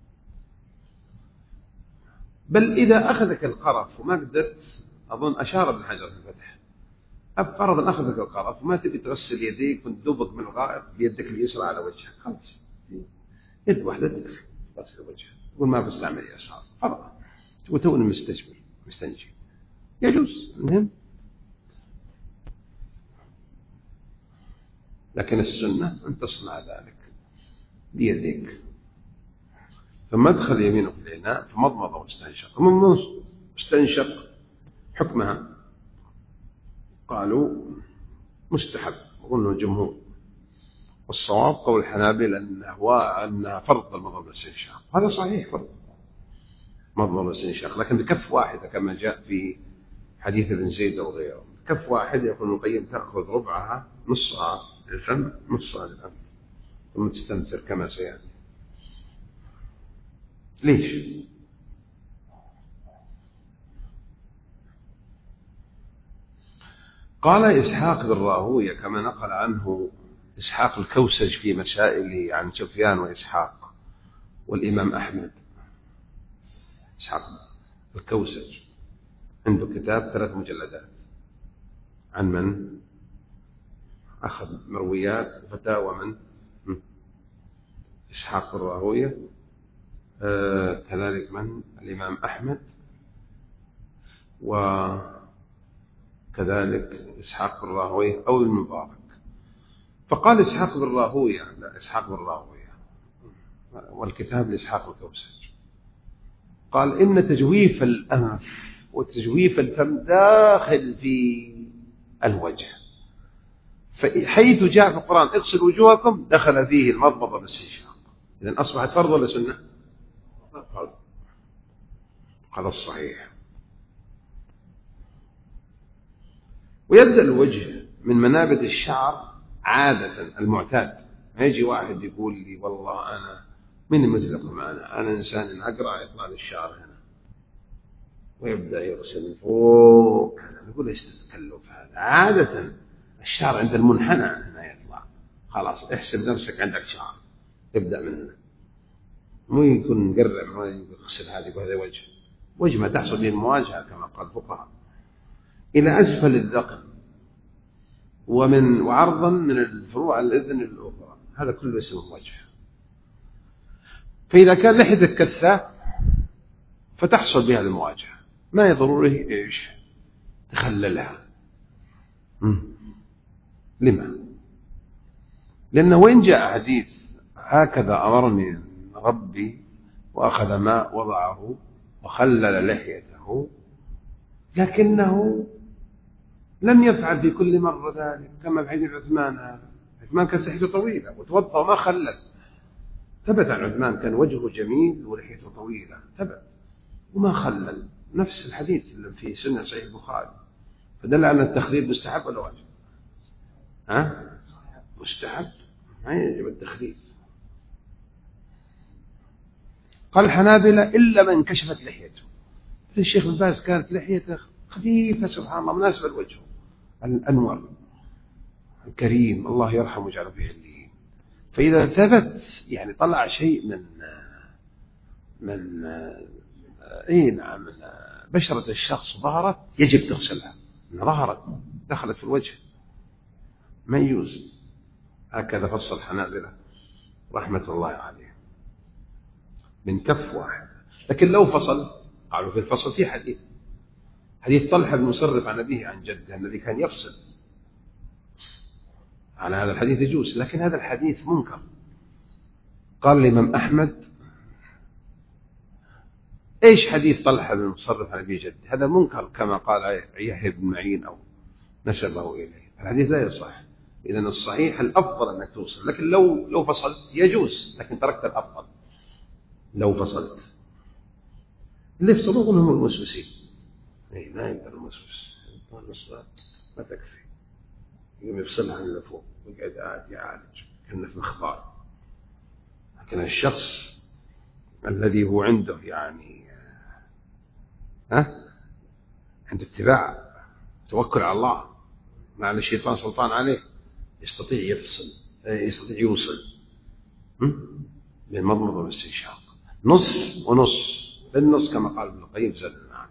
بل إذا أخذك القرف وما قدرت، أظن أشار ابن حجر في الفتح، فرضا أخذك القرف وما تبي تغسل يديك وتدوبك من الغائط بيدك اليسرى على وجهك، خلاص يد واحدة تكفي تغسل وجهك، تقول ما بستعمل يسار فرضا، وتوني مستجمل مستنجي، يجوز. المهم لكن السنة أن تصنع ذلك بيديك. ثم ادخل يمينه في الإناء فمضمض واستنشق. من استنشق حكمها؟ قالوا مستحب، أظن الجمهور، والصواب قول الحنابلة أنها أنها فرض المضمض والاستنشاق. هذا صحيح، فرض مضمض والاستنشاق، لكن بكف واحدة كما جاء في حديث ابن زيد أو غيره. كف واحد يقول القيم تأخذ ربعها، نصها للفم نصها للأنف، ثم تستنثر كما سيأتي. ليش؟ قال إسحاق بن راهوية كما نقل عنه إسحاق الكوسج في مسائله عن سفيان وإسحاق والإمام أحمد. إسحاق الكوسج عنده كتاب ثلاث مجلدات. عن من؟ أخذ مرويات وفتاوى من؟ إسحاق بن راهوية. آه كذلك من؟ الإمام أحمد، وكذلك إسحاق بن راهوية أو المبارك. فقال إسحاق بن راهوية، لا إسحاق بن راهوية، والكتاب لإسحاق الكوسج، قال إن تجويف الأنف وتجويف الفم داخل في الوجه، فحيث جاء في القرآن اغسلوا وجوهكم دخل فيه المضمضة والاستنشاق. إذن أصبحت فرض ولا سنة؟ فرض. هذا الصحيح. ويبدأ الوجه من منابت الشعر عادة المعتاد، ما يجي واحد يقول لي والله أنا من مثلكم، أنا أنا إنسان أقرأ يطلع لي الشعر هنا ويبدأ يرسل فوق كذا، نقول إيش التكلف هذا؟ عادة الشعر عند المنحنى هنا يطلع، خلاص احسب نفسك عندك شعر، ابدأ من هنا، مو يكون مقرع، مو يغسل هذه وهذا وجه وجه ما تحصل به المواجهة كما قال الفقهاء، إلى أسفل الذقن ومن وعرضا من الفروع الإذن الأخرى، هذا كله اسمه وجه. فإذا كان لحيتك كثة فتحصل بها المواجهة، ما يضرره إيش تخللها. لما؟ لأنه وين جاء حديث هكذا أمرني ربي وأخذ ماء وضعه وخلل لحيته، لكنه لم يفعل في كل مرة ذلك، كما في حديث عثمان. هذا عثمان كانت لحيته طويلة وتوضأ وما خلل، ثبت عن عثمان كان وجهه جميل ولحيته طويلة، ثبت وما خلل، نفس الحديث اللي في سنة صحيح البخاري، فدل على التخليل مستحب ولا واجب؟ ها؟ مستحب، ما يجب التخليل. قال الحنابلة إلا من كشفت لحيته. الشيخ ابن باز كانت لحيته خفيفة سبحان الله مناسبة لوجهه الأنور الكريم، الله يرحمه ويجعله في عليين. فإذا ثبت يعني طلع شيء من من اي نعم من بشرة الشخص ظهرت، يجب تغسلها، من ظهرت دخلت في الوجه ما يجوز. هكذا فصل الحنابلة رحمة الله عليه من كف واحد. لكن لو فصل، قالوا في الفصل في حديث حديث طلحة بن مصرف عن أبيه عن جده الذي كان يفصل، على هذا الحديث يجوز، لكن هذا الحديث منكر. قال الإمام أحمد إيش حديث طلحة بن مصرف عن أبيه جده؟ هذا منكر كما قال يحيى بن معين أو نسبه إليه، الحديث لا يصح. إذن الصحيح الأفضل أنك توصل، لكن لو لو فصلت يجوز، لكن تركت الأفضل لو فصلت. اللي يفصلون هم المسوسين، إيه ما يقدر المسوس الصلاة ما تكفي، يقوم يفصلها عن اللي فوق ويقعد عاد يعالج كأنه في مخبار. لكن الشخص الذي هو عنده يعني ها عنده اتباع توكل على الله، ما على الشيطان سلطان عليه، يستطيع يفصل، يستطيع يوصل بالمضمضة والاستنشاق نص ونص بالنص كما قال ابن القيم زاد المعاد.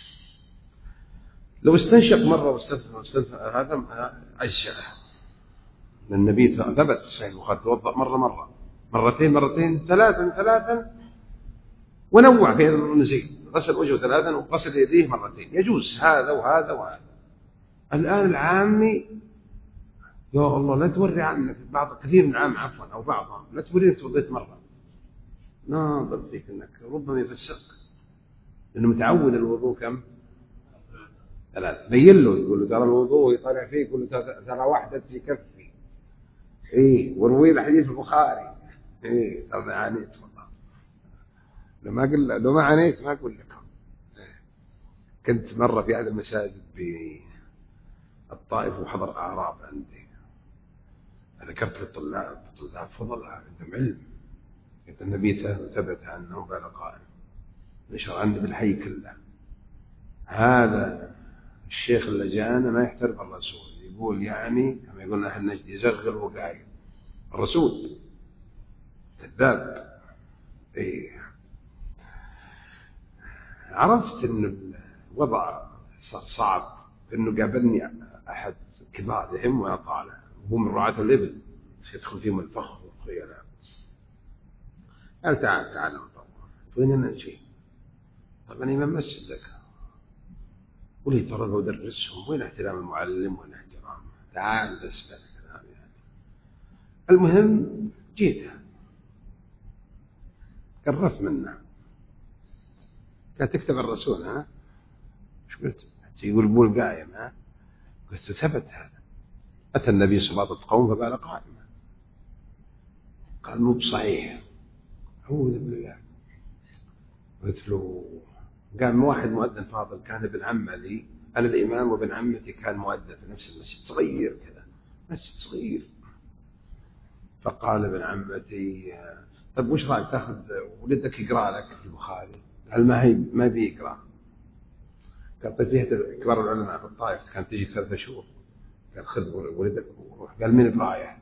لو استنشق مرة واستنفذ واستنفذ هذا أجزأه، النبي ثبت في صحيح البخاري توضأ مرة مرة مرتين مرتين ثلاثا ثلاثا، ونوع في النزيل، غسل وجهه ثلاثا وغسل يديه مرتين، يجوز هذا وهذا وهذا. الآن العامي يا الله لا توري عامك، بعض كثير من العام عفوا أو بعضهم لا توري توضيت مرة، ناظر فيك أنك ربما يفسق، لأنه متعود الوضوء كم؟ ثلاثة. بين له يقول له ترى الوضوء يطلع فيه، يقول له ترى واحدة تكفي، إيه وروي الحديث البخاري، إيه طبعا عانيت والله، لو ما قل لو ما عانيت ما أقول لكم. كنت مرة في أحد المساجد بالطائف وحضر أعراب عندي، ذكرت للطلاب الطلاب فضل عندهم علم، قلت النبي ثبت عنه قال قائم نشر عنه بالحي كله، هذا الشيخ اللي جانا ما يحترم الرسول، يقول يعني كما يقولنا احنا نجد يزغل وقايل الرسول كذاب. ايه عرفت ان الوضع صعب، انه قابلني احد كبارهم وانا طالع وهو من رعاة الابل يدخل فيهم الفخر والخيلاء، قال تعال تعال نطور وين نجي؟ طب انا امام مسجدك، ولي ترى بدرسهم، وين احترام المعلم وين احترام، تعال بس الكلام يعني. المهم جيت قرفت منه، كانت تكتب الرسول ها ايش قلت؟ يقول بول قايم ها، قلت ثبت هذا، اتى النبي صباطة قوم فبال قائما، قال مو بصحيح، اعوذ بالله. قلت له قال واحد مؤذن فاضل كان ابن عمه لي، انا الامام وابن عمتي كان مؤذن في نفس المسجد، صغير كذا مسجد صغير، فقال ابن عمتي طب وش رأيك تاخذ ولدك يقرأ لك البخاري؟ قال ما هي ما بيقرأ. قال طيب فيها كبار العلماء في الطائف كانت تجي ثلاثة شهور. قال خذ ولدك وروح. قال من برايح؟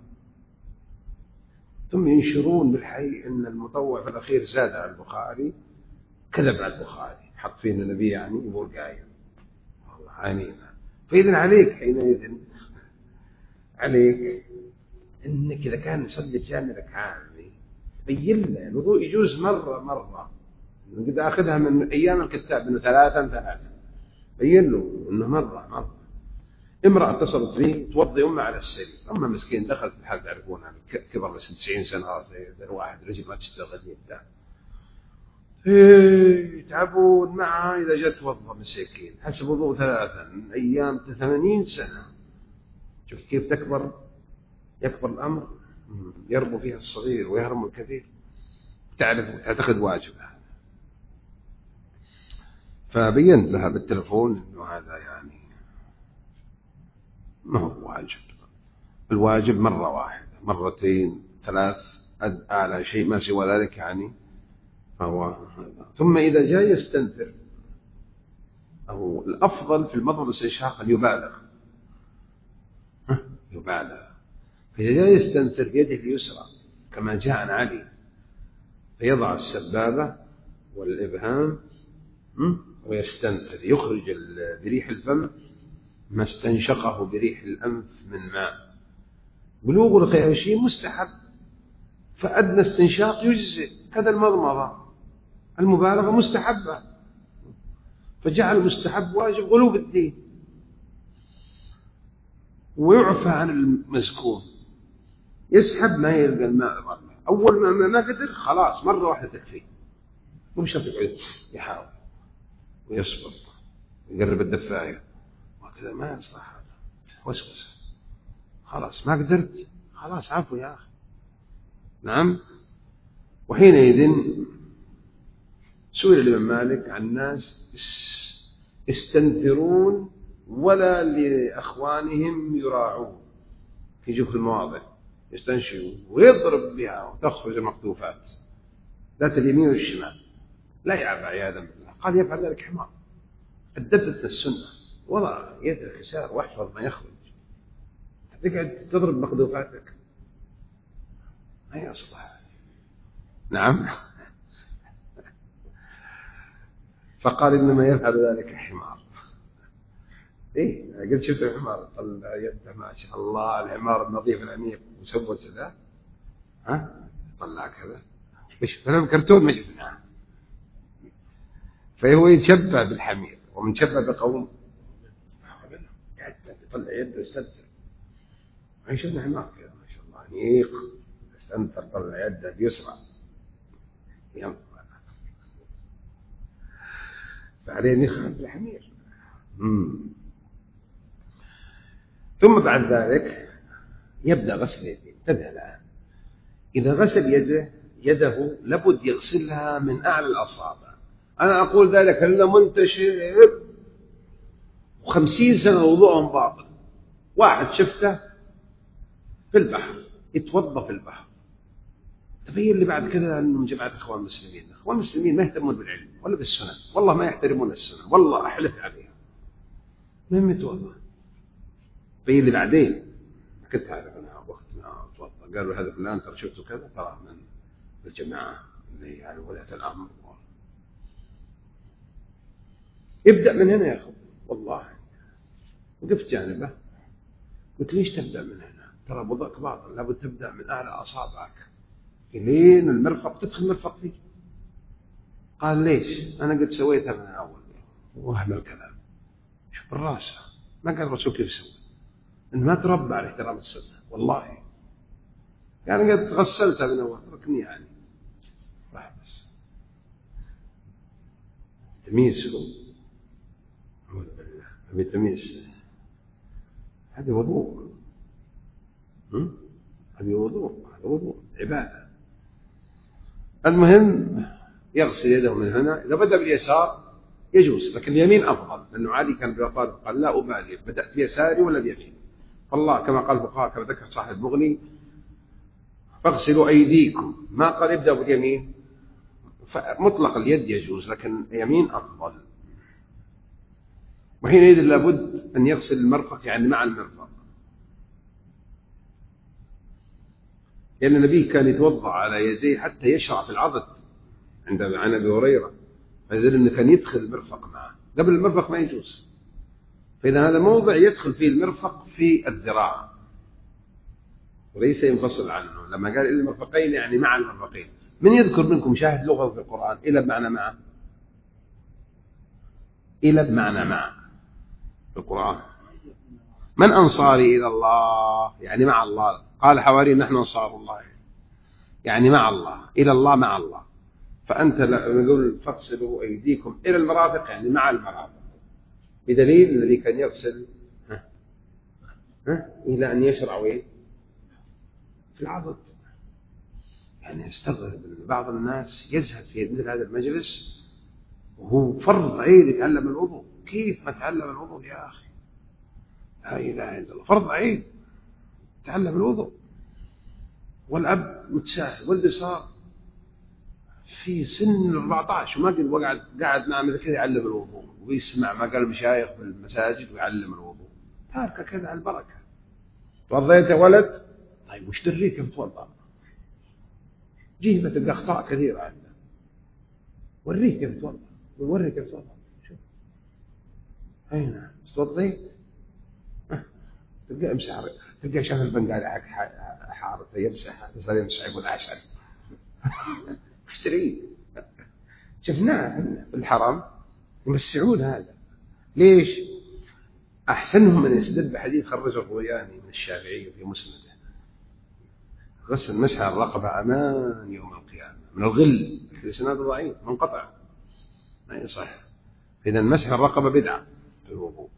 ثم ينشرون بالحي ان المطوع في الاخير زاد على البخاري، كذب على البخاري، حط فينا النبي يعني يقول قايم. والله عانينا. فاذا عليك حينئذ عليك انك اذا كان يصلي بجانبك عامي بين له الوضوء يجوز مره مره، قد اخذها من ايام الكتاب انه ثلاثا ثلاثا، بين له انه مره مره. امراه اتصلت به توضي امها على السرير، امها مسكين دخلت في الحال تعرفونها كبر بس تسعين سنه زي الواحد رجل ما تشتغل يده ايه يتعبون معها. اذا جت توضى مسكين حسب وضوء ثلاثا من ايام ثمانين سنه. شفت كيف تكبر يكبر الامر، يربو فيها الصغير ويهرم الكبير، تعرف تعتقد واجب هذا. فبينت لها بالتلفون انه هذا يعني ما هو واجب، الواجب مرة واحدة مرتين ثلاث أعلى شيء، ما سوى ذلك يعني فهو. ثم إذا جاء يستنثر أو الأفضل في المضمضة والاستنشاق أن يبالغ يبالغ فإذا جاء يستنثر بيده اليسرى كما جاء عن علي فيضع السبابة والإبهام ويستنثر، يخرج بريح الفم ما استنشقه بريح الأنف من ماء. بلوغ الخياشيم مستحب، فأدنى استنشاق يجزئ، كذا المضمضة المبالغة مستحبة، فجعل المستحب واجب غلو بالدين. ويعفى عن المزكوم، يسحب ما يلقى الماء، أول ما ما قدر خلاص مرة واحدة تكفي، مو بشرط يقعد يحاول ويصبر ويقرب الدفاية وكذا، ما يصلح هذا وسوسة. خلاص ما قدرت خلاص عفو يا أخي. نعم. وحينئذ سئل الإمام مالك عن ناس يستنثرون ولا لأخوانهم يراعون في جوف المواضع، يستنشروا ويضرب بها وتخرج المقذوفات ذات اليمين والشمال، لا يعفى عياذا بالله. قال يفعل ذلك حمار. أدبت السنة، وضع يد الخسار واحفظ ما يخرج، تقعد تضرب مقذوفاتك ما يصلح. نعم. فقال إنما يفعل ذلك حمار. إيه قلت شفت الحمار طلع يده ما شاء الله، الحمار النظيف العميق وسوت ذا ها طلع كذا مش فيلم كرتون ما شفناه. فهو يتشبه بالحمير ومن شبه بقوم قاعد يطلع يده يستنثر، ما شفنا حمار كذا ما شاء الله عميق يستنثر طلع يده بيسرى يلا، فعليه يخاف بالحمير. مم. ثم بعد ذلك يبدأ غسل يده. انتبه الآن، إذا غسل يده يده لابد يغسلها من أعلى الأصابع. أنا أقول ذلك لأنه منتشر وخمسين سنة وضوءهم باطل. واحد شفته في البحر يتوضأ في البحر، تبين لي بعد كذا أنه من جماعة إخوان المسلمين. إخوان المسلمين ما يهتمون بالعلم ولا بالسنة، والله ما يحترمون السنة، والله أحلف عليها ما يتوضأ. بين لي بعدين كنت أعرف أنا وقت ما أتوضأ قالوا هذا فلان ترى شفته كذا ترى من الجماعة اللي يعني ولاة الأمر. ابدأ من هنا يا أخو. والله وقفت جانبه قلت ليش تبدأ من هنا؟ ترى وضعك باطل، لابد تبدأ من أعلى أصابعك لين المرفق تدخل المرفق فيه. قال ليش؟ أنا قد سويتها من الأول. وهم الكلام شوف الراسة ما قال الرسول كيف يسوي، إن ما تربى على احترام السنة. والله يعني قد غسلتها من أول ركني يعني راح بس تمييز شلون بالتمييز هذا وضوء، هذا وضوء هذا وضوء عبادة. المهم يغسل يده من هنا. إذا بدأ باليسار يجوز، لكن اليمين أفضل، لأنه علي كان بيطالب قال لا أبالي بدأت بيساري ولا بيمين. فالله كما قال الفقهاء كما ذكر صاحب المغني فاغسلوا أيديكم، ما قال ابدأ باليمين، فمطلق اليد يجوز لكن اليمين أفضل. وحينئذ لابد أن يغسل المرفق يعني مع المرفق، لأن النبي كان يتوضأ على يديه حتى يشرع في العضد عند عن أبي هريرة، فيدل أنه كان يدخل المرفق معه، قبل المرفق ما يجوز. فإذا هذا موضع يدخل فيه المرفق في الذراع وليس ينفصل عنه. لما قال إلا المرفقين يعني مع المرفقين. من يذكر منكم شاهد لغة في القرآن إلى بمعنى مع؟ إلى بمعنى مع في القرآن. من أنصاري إلى الله يعني مع الله، قال حواري نحن أنصار الله يعني مع الله، إلى الله مع الله. فأنت نقول فاغسلوا أيديكم إلى المرافق يعني مع المرافق، بدليل الذي كان يغسل ها ها إلى أن يشرع وين في العضد. يعني استغرب أن بعض الناس يزهد في مثل هذا المجلس وهو فرض عين يتعلم الوضوء. كيف ما تعلم الوضوء يا أخي؟ لا إله إلا الله، فرض عين تعلم الوضوء. والأب متساهل، ولده صار في سن أربعة عشر وما قد وقعد قاعد مع مثل كذا يعلم الوضوء ويسمع ما قال المشايخ في المساجد ويعلم الوضوء، تاركه كذا على البركة. توضيت يا ولد؟ طيب وش دريك كيف توضأ؟ جيه بتلقى أخطاء كثيرة عنده، وريه كيف توضأ ووريه كيف توضأ. شوف هنا توضيت تلقى امسح، تلقى شاف البنقال حق حارة يمسح تصير يمسح يقول عسل. اشتريه شفناه في الحرم يمسعون هذا. ليش؟ أحسنهم من يستدل بحديث خرجه الروياني من الشافعي في مسنده، غسل مسح الرقبة أمان يوم القيامة من الغل، الإسناد ضعيف منقطع ما يصح. إذا مسح الرقبة بدعة في الوضوء.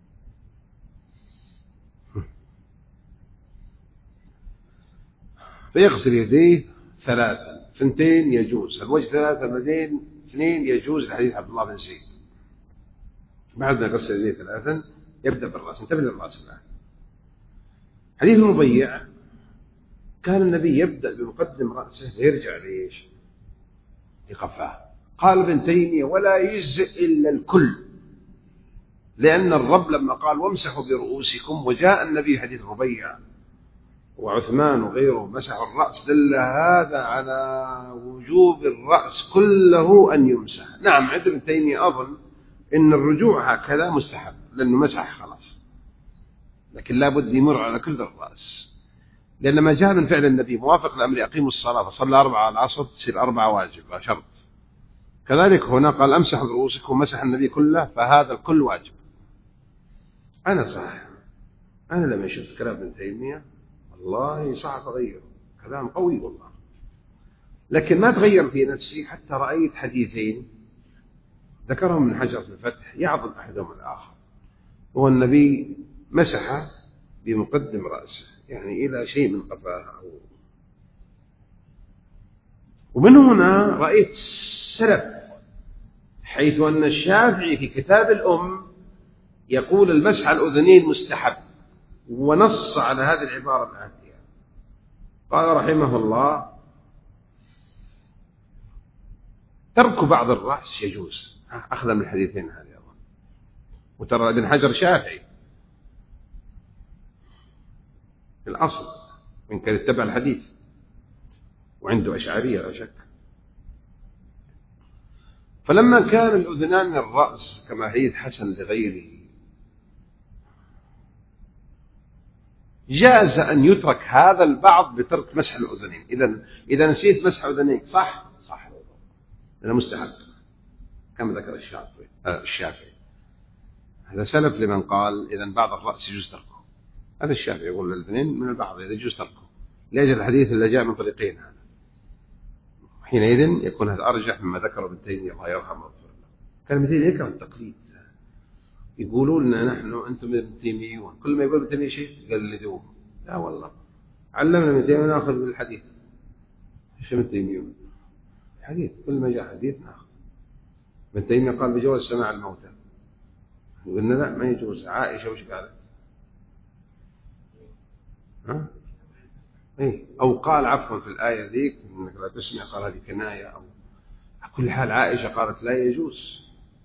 فيغسل يديه ثلاثا، ثنتين يجوز، الوجه ثلاثة، اليدين اثنين يجوز، لحديث عبد الله بن زيد. بعد ما يغسل يديه ثلاثا يبدأ بالرأس. انتبه للرأس الآن. حديث المبيع كان النبي يبدأ بمقدم رأسه ويرجع ليش؟ لقفاه. قال ابن تيمية ولا يجزئ إلا الكل، لأن الرب لما قال وامسحوا برؤوسكم وجاء النبي حديث ربيع وعثمان وغيره مسحوا الرأس، دل هذا على وجوب الرأس كله أن يمسح. نعم عند ابن تيمية أظن إن الرجوع هكذا مستحب لأنه مسح خلاص، لكن لا بد يمر على كل الرأس، لأن ما جاء من فعل النبي موافق لأمر أقيموا الصلاة فصلى أربعة على العصر تصير أربعة واجب شرط. كذلك هنا قال أمسح برؤوسكم مسح النبي كله، فهذا الكل واجب. أنا صح، أنا لما شفت كلام ابن تيمية والله صعب أغيره، كلام قوي والله، لكن ما تغير في نفسي حتى رأيت حديثين ذكرهم من حجر في الفتح يعظم أحدهم الآخر. هو النبي مسح بمقدم رأسه يعني إلى شيء من قفاه، ومن هنا رأيت سلف حيث أن الشافعي في كتاب الأم يقول المسح على الأذنين مستحب، ونص على هذه العبارة الآتية. قال رحمه الله ترك بعض الرأس يجوز، أخذ من الحديثين هذه أظن. وترى ابن حجر شافعي في الأصل وإن كان يتبع الحديث وعنده أشعرية لا شك. فلما كان الأذنان من الرأس كما حديث حسن لغيره جاز أن يترك هذا البعض بترك مسح الأذنين. إذا إذا نسيت مسح أذنيك صح صح هذا مستحب كما ذكر الشافعي. الشافعي هذا سلف لمن قال إذا بعض الرأس يجوز تركه. هذا الشافعي يقول الأذنين من البعض إذا يجوز تركه لأجل الحديث اللي جاء من طريقين هذا. حينئذ يكون هذا أرجح مما ذكره ابن تيمية الله يرحمه ويغفر له. كان ابن تيمية يكره التقليد، يقولون لنا نحن أنتم ابن تيميون، كل ما يقول ابن تيمية شيء تقلدوه. لا والله علمنا ابن تيمية نأخذ بالحديث. إيش ابن تيميون؟ حديث كل ما جاء حديث نأخذ. ابن تيمية قال بجواز سماع الموتى، وقلنا لا ما يجوز. عائشة وش قالت؟ ها؟ إيه؟ أو قال عفوا في الآية ذيك إنك لا تسمع، قال هذه كناية. أو على كل حال عائشة قالت لا يجوز،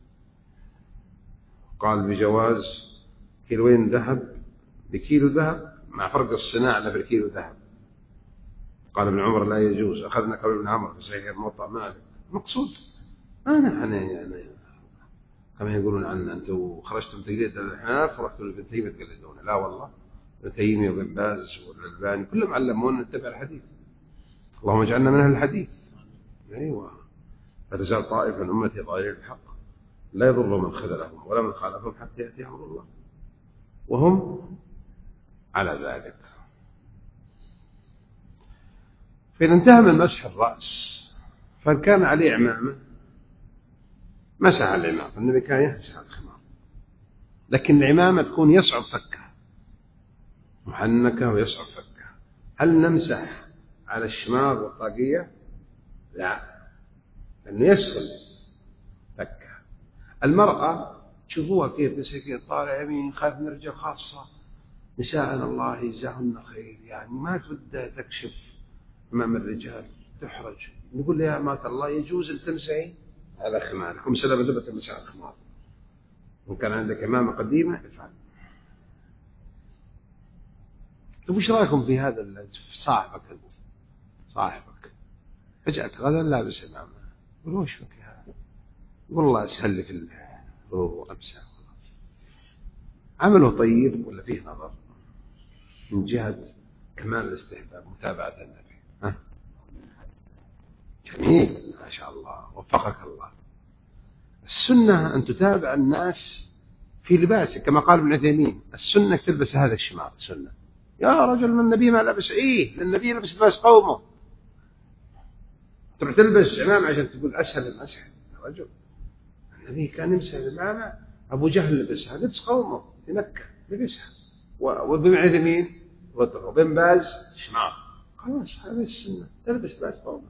قال بجواز كيلوين ذهب بكيلو ذهب مع فرق الصناعة لا بالكيلو ذهب. قال ابن عمر لا يجوز، أخذنا قول ابن عمر في صحيح الموطأ مالك. مقصود أنا أنا يعني كما يقولون عنا أنتم خرجتم تقليد الأحناف ورحتوا لابن تيمية تقلدونه. لا والله، ابن تيمية وابن باز والألباني كلهم علمونا نتبع الحديث. اللهم اجعلنا من أهل الحديث. أيوة، فرزال طائفة من أمتي ظاهرين الحق لا يضر من خذلهم ولا من خالفهم حتى يأتي أمر الله وهم على ذلك. فإذا انتهى من مسح الرأس فإن كان عليه عمامة مسح العمامة، النبي كان يمسح الخمار، لكن العمامة تكون يصعب فكها محنكة ويصعب فكها. هل نمسح على الشماغ والطاقية؟ لا، لأنه يسهل فكها. المرأة تشوفوها كيف مسكين طالع يمين، خاف من الرجال خاصة نساءنا الله يجزاهن خير، يعني ما تود تكشف أمام الرجال تحرج. نقول يا أمات الله يجوز أن تمسحي على خمارك، ومسلمة دبت تمسح على الخمار، وإن كان عندك إمامة قديمة افعل. طيب وش رأيكم في هذا صاحبك أنت صاحبك فجأة غدا لابس إمامة، قل وش بك يا هذا؟ والله أسهل لي في الوضوء أمسح. عمله طيب ولا فيه نظر من جهة كمال الاستحباب متابعة النبي؟ ها؟ جميل ما شاء الله، وفقك الله. السنة أن تتابع الناس في لباسك، كما قال ابن عثيمين السنة تلبس هذا الشماغ. سنة يا رجل من النبي ما لبس، إيه للنبي لبس لباس قومه، تروح تلبس عمامة عشان تقول أسهل المسح؟ يا رجل النبي كان يمسح العمامة، أبو جهل لبسها لبس قومه في مكة لبسها، وابن عثيمين وابن باز شماغ. خلاص هذه السنة، تلبس لباس قومه.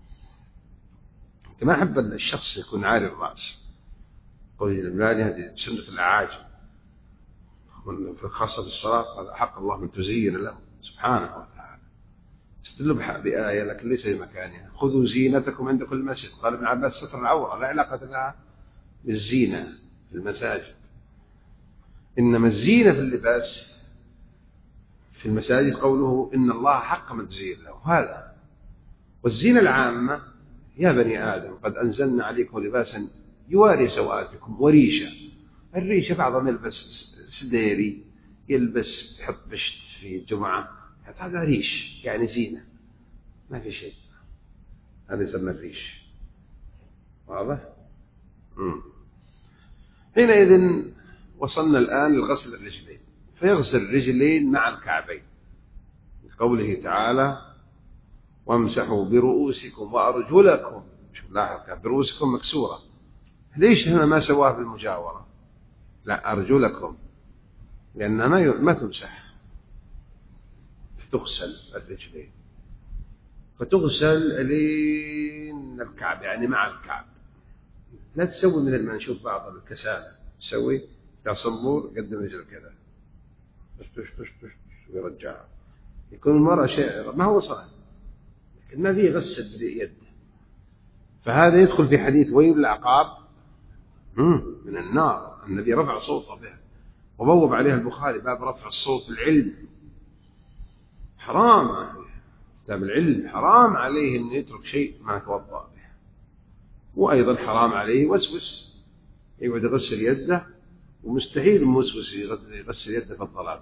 ما أحب الشخص يكون عاري الرأس. قول الإملاني هذه سنة الأعاجم، في الخاصة بالصلاة قال حق الله من تزين له سبحانه وتعالى. استدلوا بآية لكن ليس بمكانها، خذوا زينتكم عند كل مسجد. قال ابن عباس ستر العورة لا علاقة لها بالزينة في المساجد، إنما الزينة في اللباس في المساجد قوله إن الله حق من تزين له هذا. والزينة العامة يا بني آدم قد أنزلنا عليكم لباسا يواري سوآتكم وريشة. الريشة بعضهم يلبس سديري، يلبس يحط بشت في الجمعة، هذا ريش يعني زينة، ما في شيء، هذا يسمى الريش. واضح؟ مم. حينئذ وصلنا الآن لغسل الرجلين، فيغسل الرجلين مع الكعبين قوله تعالى وامسحوا برؤوسكم وأرجلكم. شوف لاحظ برؤوسكم مكسورة، ليش هنا ما سواه بالمجاورة؟ لا أرجلكم، لأنها ما ما تمسح، تغسل الرجلين، فتغسل لين الكعب يعني مع الكعب. لا تسوي مثل ما نشوف بعض الكسالى تسوي يا صنبور قدم رجل كذا تش تش تش تش ويرجعها، يكون المرأة شيء ما هو صحيح، لكن ما فيه غسل بيده. فهذا يدخل في حديث ويل العقاب من النار، الذي رفع صوته به، وبوب عليه البخاري باب رفع الصوت بالعلم. حرام كتاب العلم حرام عليه أن يترك شيء ما توضأ به، وأيضا حرام عليه وسوس يقعد يغسل يده، ومستحيل موسوس يغسل يده في الظلام،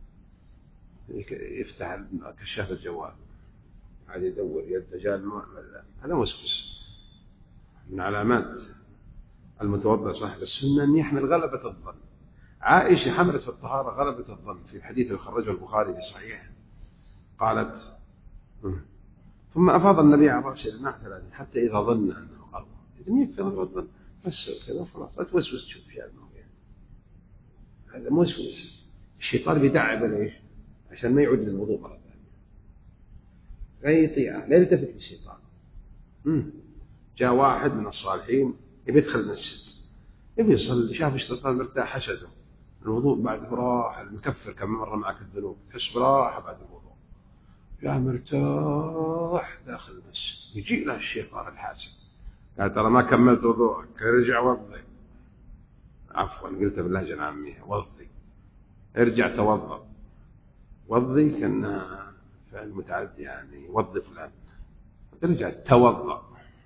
يفتح كشاف الجوال عاد يدور يده جاء الماء، هذا موسوس. من علامات المتوضأ صاحب السنة أن يحمل غلبة الظن. عائشة حملت في الطهارة غلبة الظن في الحديث اللي خرجه البخاري في صحيح، قالت ثم أفاض النبي على رأسه الماء ثلاثة حتى إذا ظن أنه قضى. إذن يكفي غلبة الظن بس كذا خلاص، لا توسوس تشوف شيء يعني. هذا موسوس، الشيطان بيدعب ليش؟ عشان ما يعود للوضوء مرة ثانية، أي طيعة لا يلتفت للشيطان. جاء واحد من الصالحين يبي يدخل المسجد يبي يصلي، شاف الشيطان مرتاح حسده، الوضوء بعد براحة، المكفر كم مرة معك الذنوب تحس براحة بعد الوضوء، يا مرتاح داخل المسجد، يجي له الشيطان الحاسد قال ترى ما كملت وضوءك، ارجع وضي. عفوا قلتها باللهجة العامية، وضي، ارجع توضأ. وضي كأنها فعل متعدي، يعني وضي فلان، ارجع توضأ.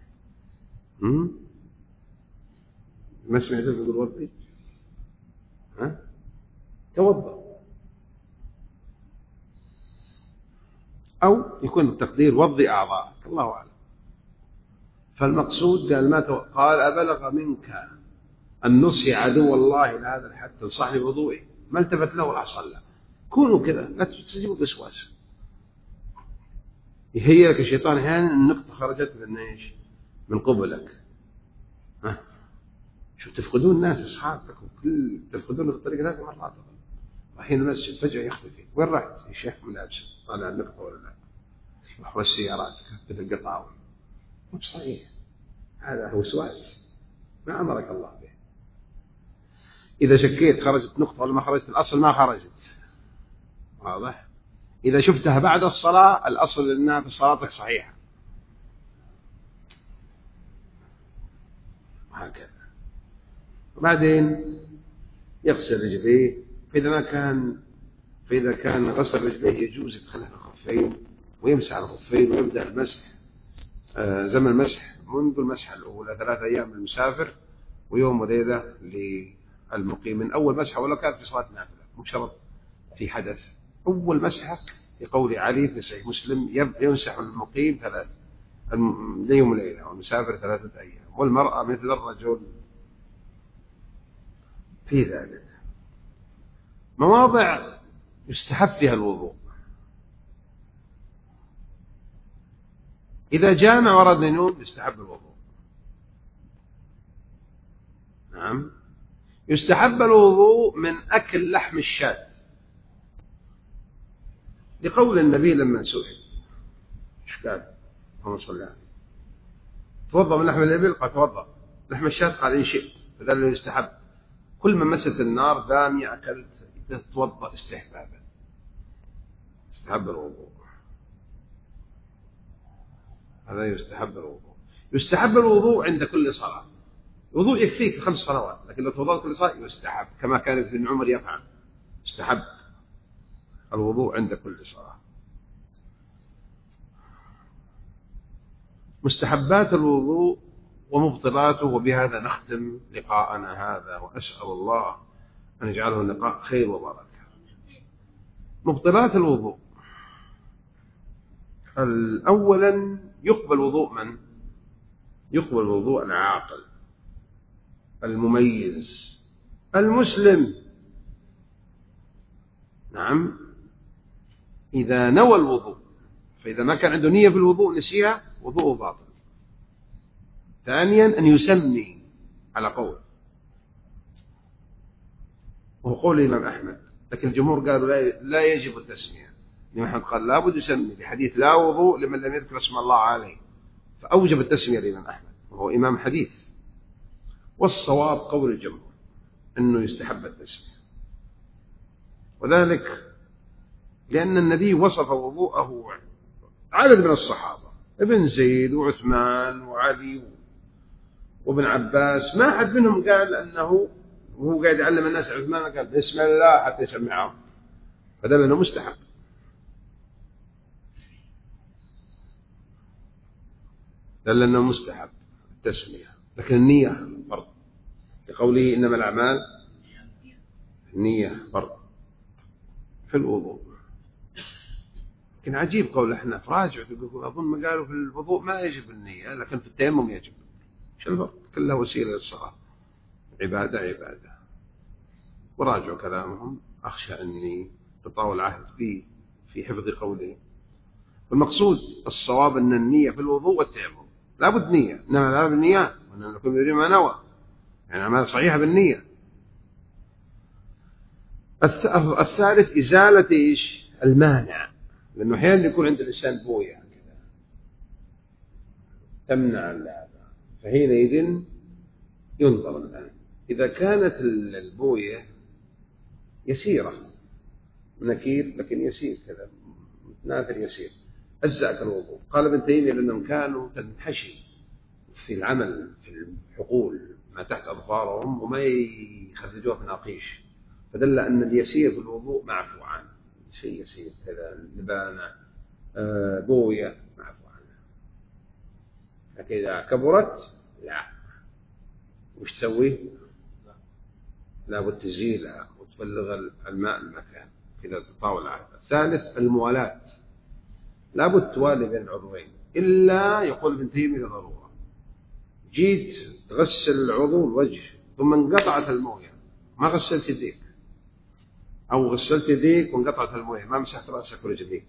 ما سمعت يقول وضي؟ ها؟ توضأ. أو يكون التقدير وضي أعضاءك، الله أعلم. فالمقصود قال ما تو... قال أبلغ منك أن نصي عدو الله إلى هذا الحد تنصحني بوضوئي؟ ما التفت له ولا صلى. كونوا كذا، لا تستجيبوا بوسواس. يهيئ لك الشيطان أحيانا النقطة خرجت من إيش؟ من قبلك. ها؟ شو تفقدون الناس أصحابك وكل تفقدون بالطريقة ثلاث مرات. رايحين المسجد فجأة يختفي، وين رحت؟ يا شيخ ملابس طالع النقطة ولا لا؟ نحو السيارات مثل القطاوي. مش صحيح، هذا هو وسواس ما أمرك الله به. إذا شكيت خرجت نقطة ولا ما خرجت، الأصل ما خرجت، واضح؟ إذا شفتها بعد الصلاة الأصل أنها في صلاتك صحيحة، وهكذا. وبعدين يغسل رجليه، فإذا ما كان فإذا كان غسل رجليه يجوز يدخلها في الخفين ويمسح الخفين ويبدأ المسح. آه زمن المسح منذ المسحة الأولى ثلاثة أيام للمسافر ويوم وليلة للمقيم، من أول مسحة ولو كانت في صلاة نافلة، مو شرط في حدث. أول مسحة لقول علي في صحيح مسلم يمسح المقيم ثلاث يوم وليلة والمسافر ثلاثة أيام، والمرأة مثل الرجل في ذلك. مواضع يستحب فيها الوضوء: إذا جامع ورد النوم يستحب الوضوء. نعم. يستحب الوضوء من أكل لحم الشاة، لقول النبي لما سئل ايش قال؟ اللهم صل عليه، توضأ من لحم الإبل؟ قال توضأ. لحم الشاة؟ قال إن شئت. فذلك يستحب. كل ما مست النار دامي أكلت تتوضأ استحبابا. يستحب الوضوء، هذا يستحب الوضوء. يستحب الوضوء عند كل صلاة. الوضوء يكفيك خمس صلوات، لكن لو توضأت كل صلاة يستحب، كما كان ابن عمر يفعل. يستحب الوضوء عند كل صلاة. مستحبات الوضوء ومبطلاته، وبهذا نختم لقاءنا هذا، وأسأل الله أن يجعله لقاء خير وبركة. مبطلات الوضوء: أولا يقبل وضوء من؟ يقبل وضوء العاقل المميز المسلم. نعم، إذا نوى الوضوء، فإذا ما كان عنده نية بالوضوء نسيها وضوءه باطل. ثانيا أن يسمي على قول، وهو قول الإمام أحمد، لكن الجمهور قالوا لا يجب التسمية. الإمام أحمد قال لا بد يسمي، لحديث لا وضوء لمن لم يذكر اسم الله عليه، فأوجب التسمية الإمام أحمد وهو إمام حديث. والصواب قول الجمهور أنه يستحب التسمية، وذلك لأن النبي وصف وضوءه عدد من الصحابة، ابن زيد وعثمان وعلي وابن عباس، ما أحد منهم قال أنه وهو قاعد يعلم الناس عثمان قال بسم الله حتى يسمعهم، فدل أنه مستحب. دل أنه مستحب التسمية، لكن النية فرض، لقوله إنما الأعمال النية فرض في الوضوء. لكن عجيب قول الأحناف، راجع تقول أظن ما قالوا في الوضوء ما يجب النية، لكن في التيمم يجب. شو الفرق؟ كلها وسيلة للصلاة، عبادة عبادة. وراجعوا كلامهم، أخشى أني تطاول العهد بي في حفظ قوله. والمقصود الصواب أن النية في الوضوء والتيمم لا بد نية، إنما لا بالنيات وأننا نكون يريد ما نوى، يعني ما صحيحة بالنية. الثالث إزالة إيش؟ المانع، لأنه أحيانا يكون عند الإنسان بوية كذا تمنع اللعبة، فحينئذ ينظر الآن. إذا كانت البوية يسيرة، نكير لكن يسير كذا ناثر يسير أجزأك الوضوء. قال ابن تيمية لأنهم كانوا تنحشي في العمل في الحقول ما تحت أظفارهم وما يخرجوها في ناقيش، فدل أن اليسير في الوضوء معفو عنه، شيء يسير كذا لبانة آه بوية معفو عنه. لكن إذا كبرت لا، وش تسوي؟ لابد تزيلها وتبلغ الماء المكان إذا تطاول عنها. الثالث الموالاة، لابد توالي بين العضوين إلا يقول ابن تيمية لضرورة. جيت تغسل العضو الوجه ثم انقطعت الموية، ما غسلت يديك، أو غسلت يديك وانقطعت الموية ما مسحت رأسك ورجليك،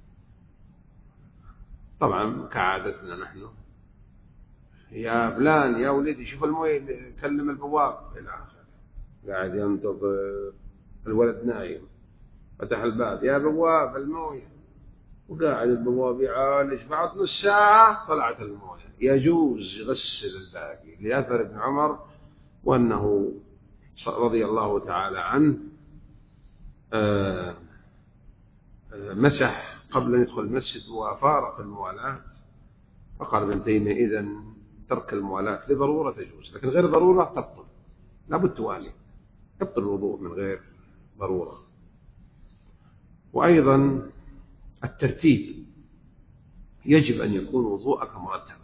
طبعا كعادتنا نحن يا فلان يا ولدي شوف الموية كلم البواب إلى آخره، قاعد ينتظر الولد نايم فتح الباب يا بواب الموية، وقاعد البواب يعالج بعد نص ساعة طلعت الموية، يجوز يغسل الباقي لأثر ابن عمر وأنه رضي الله تعالى عنه مسح قبل أن يدخل المسجد وفارق الموالاة. فقال ابن تيمية إذن ترك الموالاة لضرورة تجوز، لكن غير ضرورة تبطل، لابد توالي، يبطل الوضوء من غير ضرورة. وأيضا الترتيب، يجب أن يكون وضوءك مرتبا.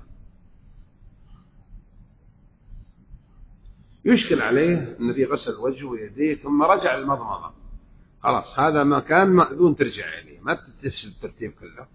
يشكل عليه النبي غسل وجهه ويديه ثم رجع المضمضة، خلاص هذا ما كان مأذون ترجع إليه، ما تفسد الترتيب كله.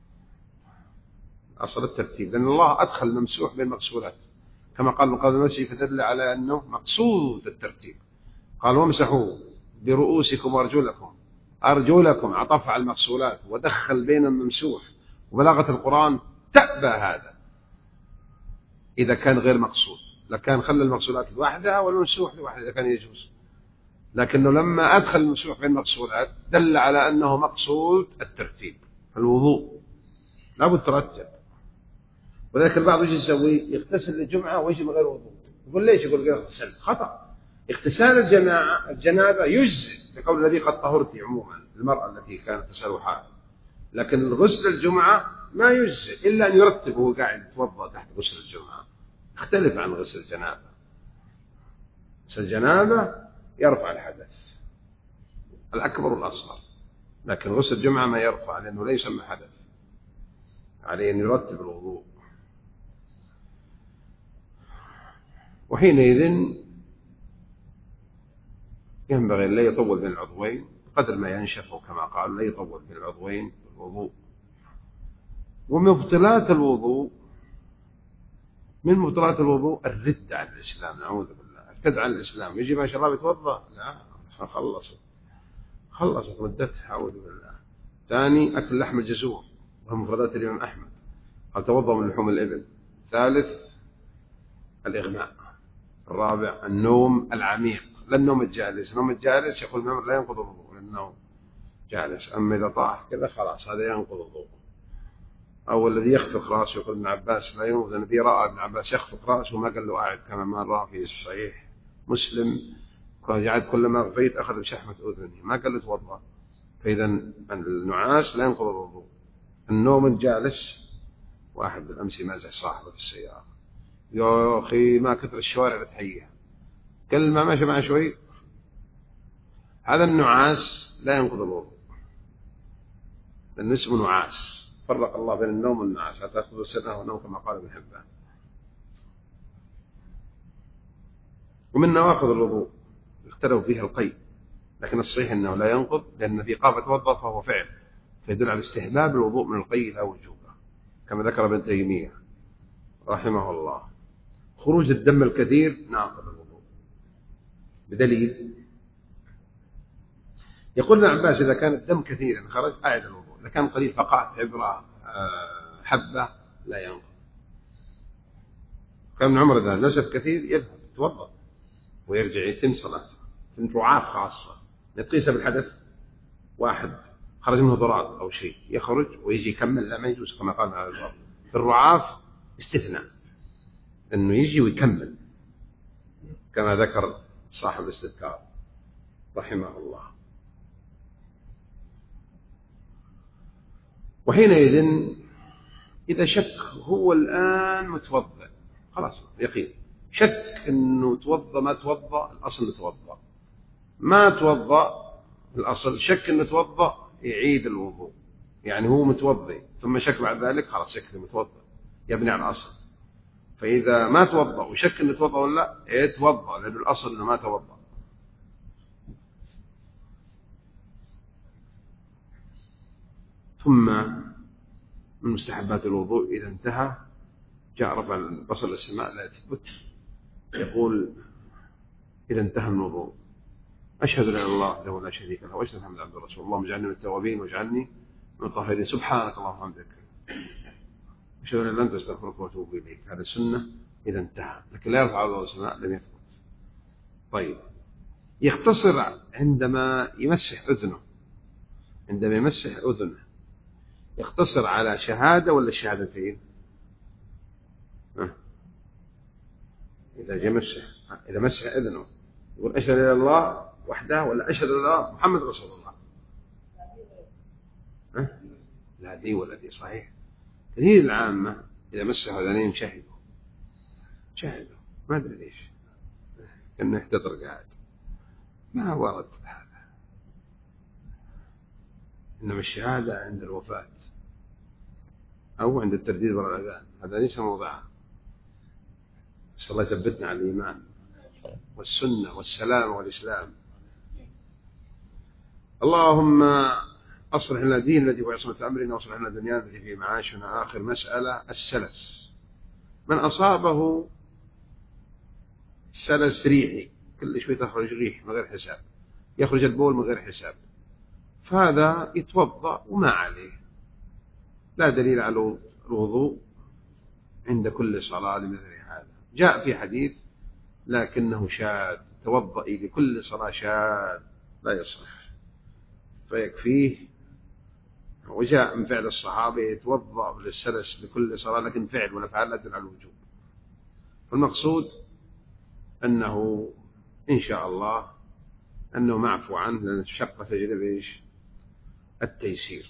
أصل الترتيب لأن الله أدخل ممسوح بين المغسولات كما قال قال المسيح، فدل على أنه مقصود الترتيب. قال وامسحوا برؤوسكم وأرجلكم، أرجلكم عطف على المغسولات ودخل بين الممسوح، وبلاغة القرآن تأبى هذا إذا كان غير مقصود، لكان خلى المغسولات لوحدها والممسوح لوحدها إذا كان يجوز، لكنه لما أدخل الممسوح بين المغسولات دل على أنه مقصود الترتيب. الوضوء لابد ترتب، وذلك البعض يجي يسوي يغتسل للجمعة ويجي من غير وضوء، يقول ليش؟ يقول يغتسل، خطأ. اغتسال الجماعة الجنابة يجزئ بقول الذي قد طهرت عموما المرأة التي كانت تسأل حال، لكن غسل الجمعة ما يجزئ إلا أن يرتب وهو قاعد يتوضأ تحت غسل الجمعة، يختلف عن غسل الجنابة. غسل الجنابة يرفع الحدث الأكبر والأصغر، لكن غسل الجمعة ما يرفع لأنه لا يسمى حدث، عليه أن يرتب الوضوء. وحينئذ ينبغي لا يطول بين العضوين قدر ما ينشف، كما قال لا يطول بين العضوين الوضوء. ومبطلات الوضوء، من مبطلات الوضوء الردة عن الإسلام، نعوذ بالله، ارتد عن الإسلام يجي ما شاء الله يتوضأ، لا خلصت خلصت ردتها، أعوذ بالله. ثاني أكل لحم الجزور وهو مفردات الإمام أحمد، قال توضأ من لحوم الإبل. ثالث الإغماء. الرابع النوم العميق، لا النوم الجالس، النوم الجالس يقول الإمام لا ينقض الوضوء لأنه جالس، أما إذا طاح كذا خلاص هذا ينقض الوضوء. أو الذي يخفق رأسه، يقول ابن عباس لا ينقض، النبي رأى ابن عباس يخفق رأسه وما قال له قاعد، كما ما رأى في صحيح مسلم قال قاعد كلما غفيت أخذ بشحمة أذنه، ما قال له توضأ. فإذا النعاس لا ينقض الوضوء. النوم الجالس، واحد بالأمس مازح صاحبه في السيارة، يا أخي ما كثر الشوارع تحييها، كل ما ماشي معه شوي، هذا النعاس لا ينقض الوضوء لأنه اسمه نعاس. فرق الله بين النوم والنعاس، لا تأخذوا سنة ونوم كما قال ابن حبان. ومن نواقض الوضوء اختلفوا فيها القيء، لكن الصحيح أنه لا ينقض، لأن الذي قام توضأ فهو فعل، فيدل على استحباب الوضوء من القيء لا وجوبه كما ذكر ابن تيمية رحمه الله. خروج الدم الكثير ناقض الوضوء بدليل، يقول ابن عباس إذا كان الدم كثيرا خرج أعد الوضوء، إذا كان قليل فقعت عبرة حبة لا ينقض. كان ابن عمر إذا نزف كثير يذهب يتوضأ ويرجع يتم صلاته، في رعاف خاصة نقيسها بالحدث، واحد خرج منه ضرار أو شيء يخرج ويجي يكمل، لا ما يجوز كما قال على الضرار. في الرعاف استثناء أنه يجي ويكمل كما ذكر صاحب الاستذكار رحمه الله. وحينئذ إذا شك هو الآن متوضئ خلاص يقين، شك أنه توضأ ما توضأ الأصل توضأ، ما توضأ الأصل شك أنه توضأ يعيد الوضوء، يعني هو متوضئ ثم شك بعد ذلك خلاص شك أنه متوضئ يبني على الأصل. فإذا ما توضأ وشك أنه توضأ ولا لا يتوضأ لأنه الأصل أنه ما توضأ. ثم من مستحبات الوضوء إذا انتهى جاء رفع البصر للسماء لا يثبت، يقول إذا انتهى من الوضوء أشهد أن لا إله إلا الله وحده لا شريك له وأشهد أن محمدا عبده ورسوله اللهم اجعلني من التوابين واجعلني من الطاهرين سبحانك اللهم وبحمدك أشهد أن لا إله إلا أنت أستغفرك وأتوب إليك. هذا السنة إذا انتهى، لكن لا يرفع الله السماء لم يثبت. طيب يختصر عندما يمسح أذنه، عندما يمسح أذنه يختصر على شهادة ولا شهادتين؟ إذا جاء مسح إذا مسح أذنه يقول أشهد أن لا إله إلا الله وحده ولا أشهد أن لا إله إلا محمد رسول الله؟ ها؟ لا دي ولا دي صحيح. كثير العامة إذا مسحوا أذنين شهدوا شهدوا ما أدري ليش كأنه يحتضر قاعد، ما ورد هذا، إنما الشهادة عند الوفاة أو عند الترديد وراء الأذان، هذا ليس موضعها. نسأل الله يثبتنا على الإيمان والسنة والسلام والإسلام. اللهم أصلح لنا دين الذي هو عصمة أمرنا واصلح لنا دنيانا التي فيه معاشنا. آخر مسألة السلس، من أصابه سلس ريحي كل شوي تخرج ريح من غير حساب، يخرج البول من غير حساب، فهذا يتوضأ وما عليه، لا دليل على الوضوء عند كل صلاة لمثل هذا. جاء في حديث لكنه شاذ، توضئي لكل صلاة شاذ لا يصح فيكفيه. وجاء من فعل الصحابة يتوضأ للسلس لكل صلاة، لكن فعل والأفعال لا تدل على الوجوب. والمقصود أنه إن شاء الله أنه معفو عنه، لأن الشقة تجلب إيش؟ التيسير.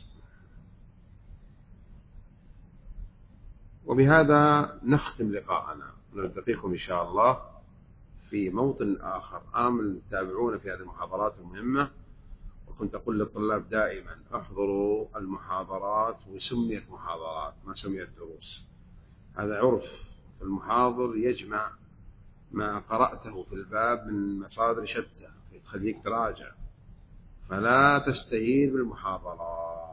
وبهذا نختم لقاءنا، نلتقيكم إن شاء الله في موطن آخر. آمل تابعونا في هذه المحاضرات المهمة. وكنت أقول للطلاب دائما احضروا المحاضرات، وسميت محاضرات ما سميت دروس، هذا عرف. المحاضر يجمع ما قرأته في الباب من مصادر شتى تخليك تراجع، فلا تستهين بالمحاضرات.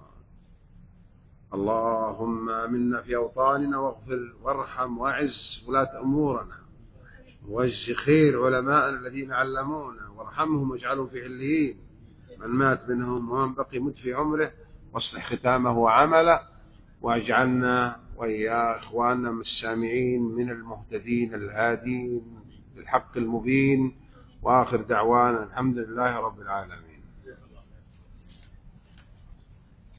اللهم آمنا في أوطاننا واغفر وارحم واعز ولاة أمورنا، وجه خير علماءنا الذين علمونا وارحمهم واجعلهم في عليين، من مات منهم ومن بقي مت في عمره واصلح ختامه وعمله، واجعلنا ويا إخواننا من السامعين من المهتدين الهادين للحق المبين. وآخر دعوانا الحمد لله رب العالمين.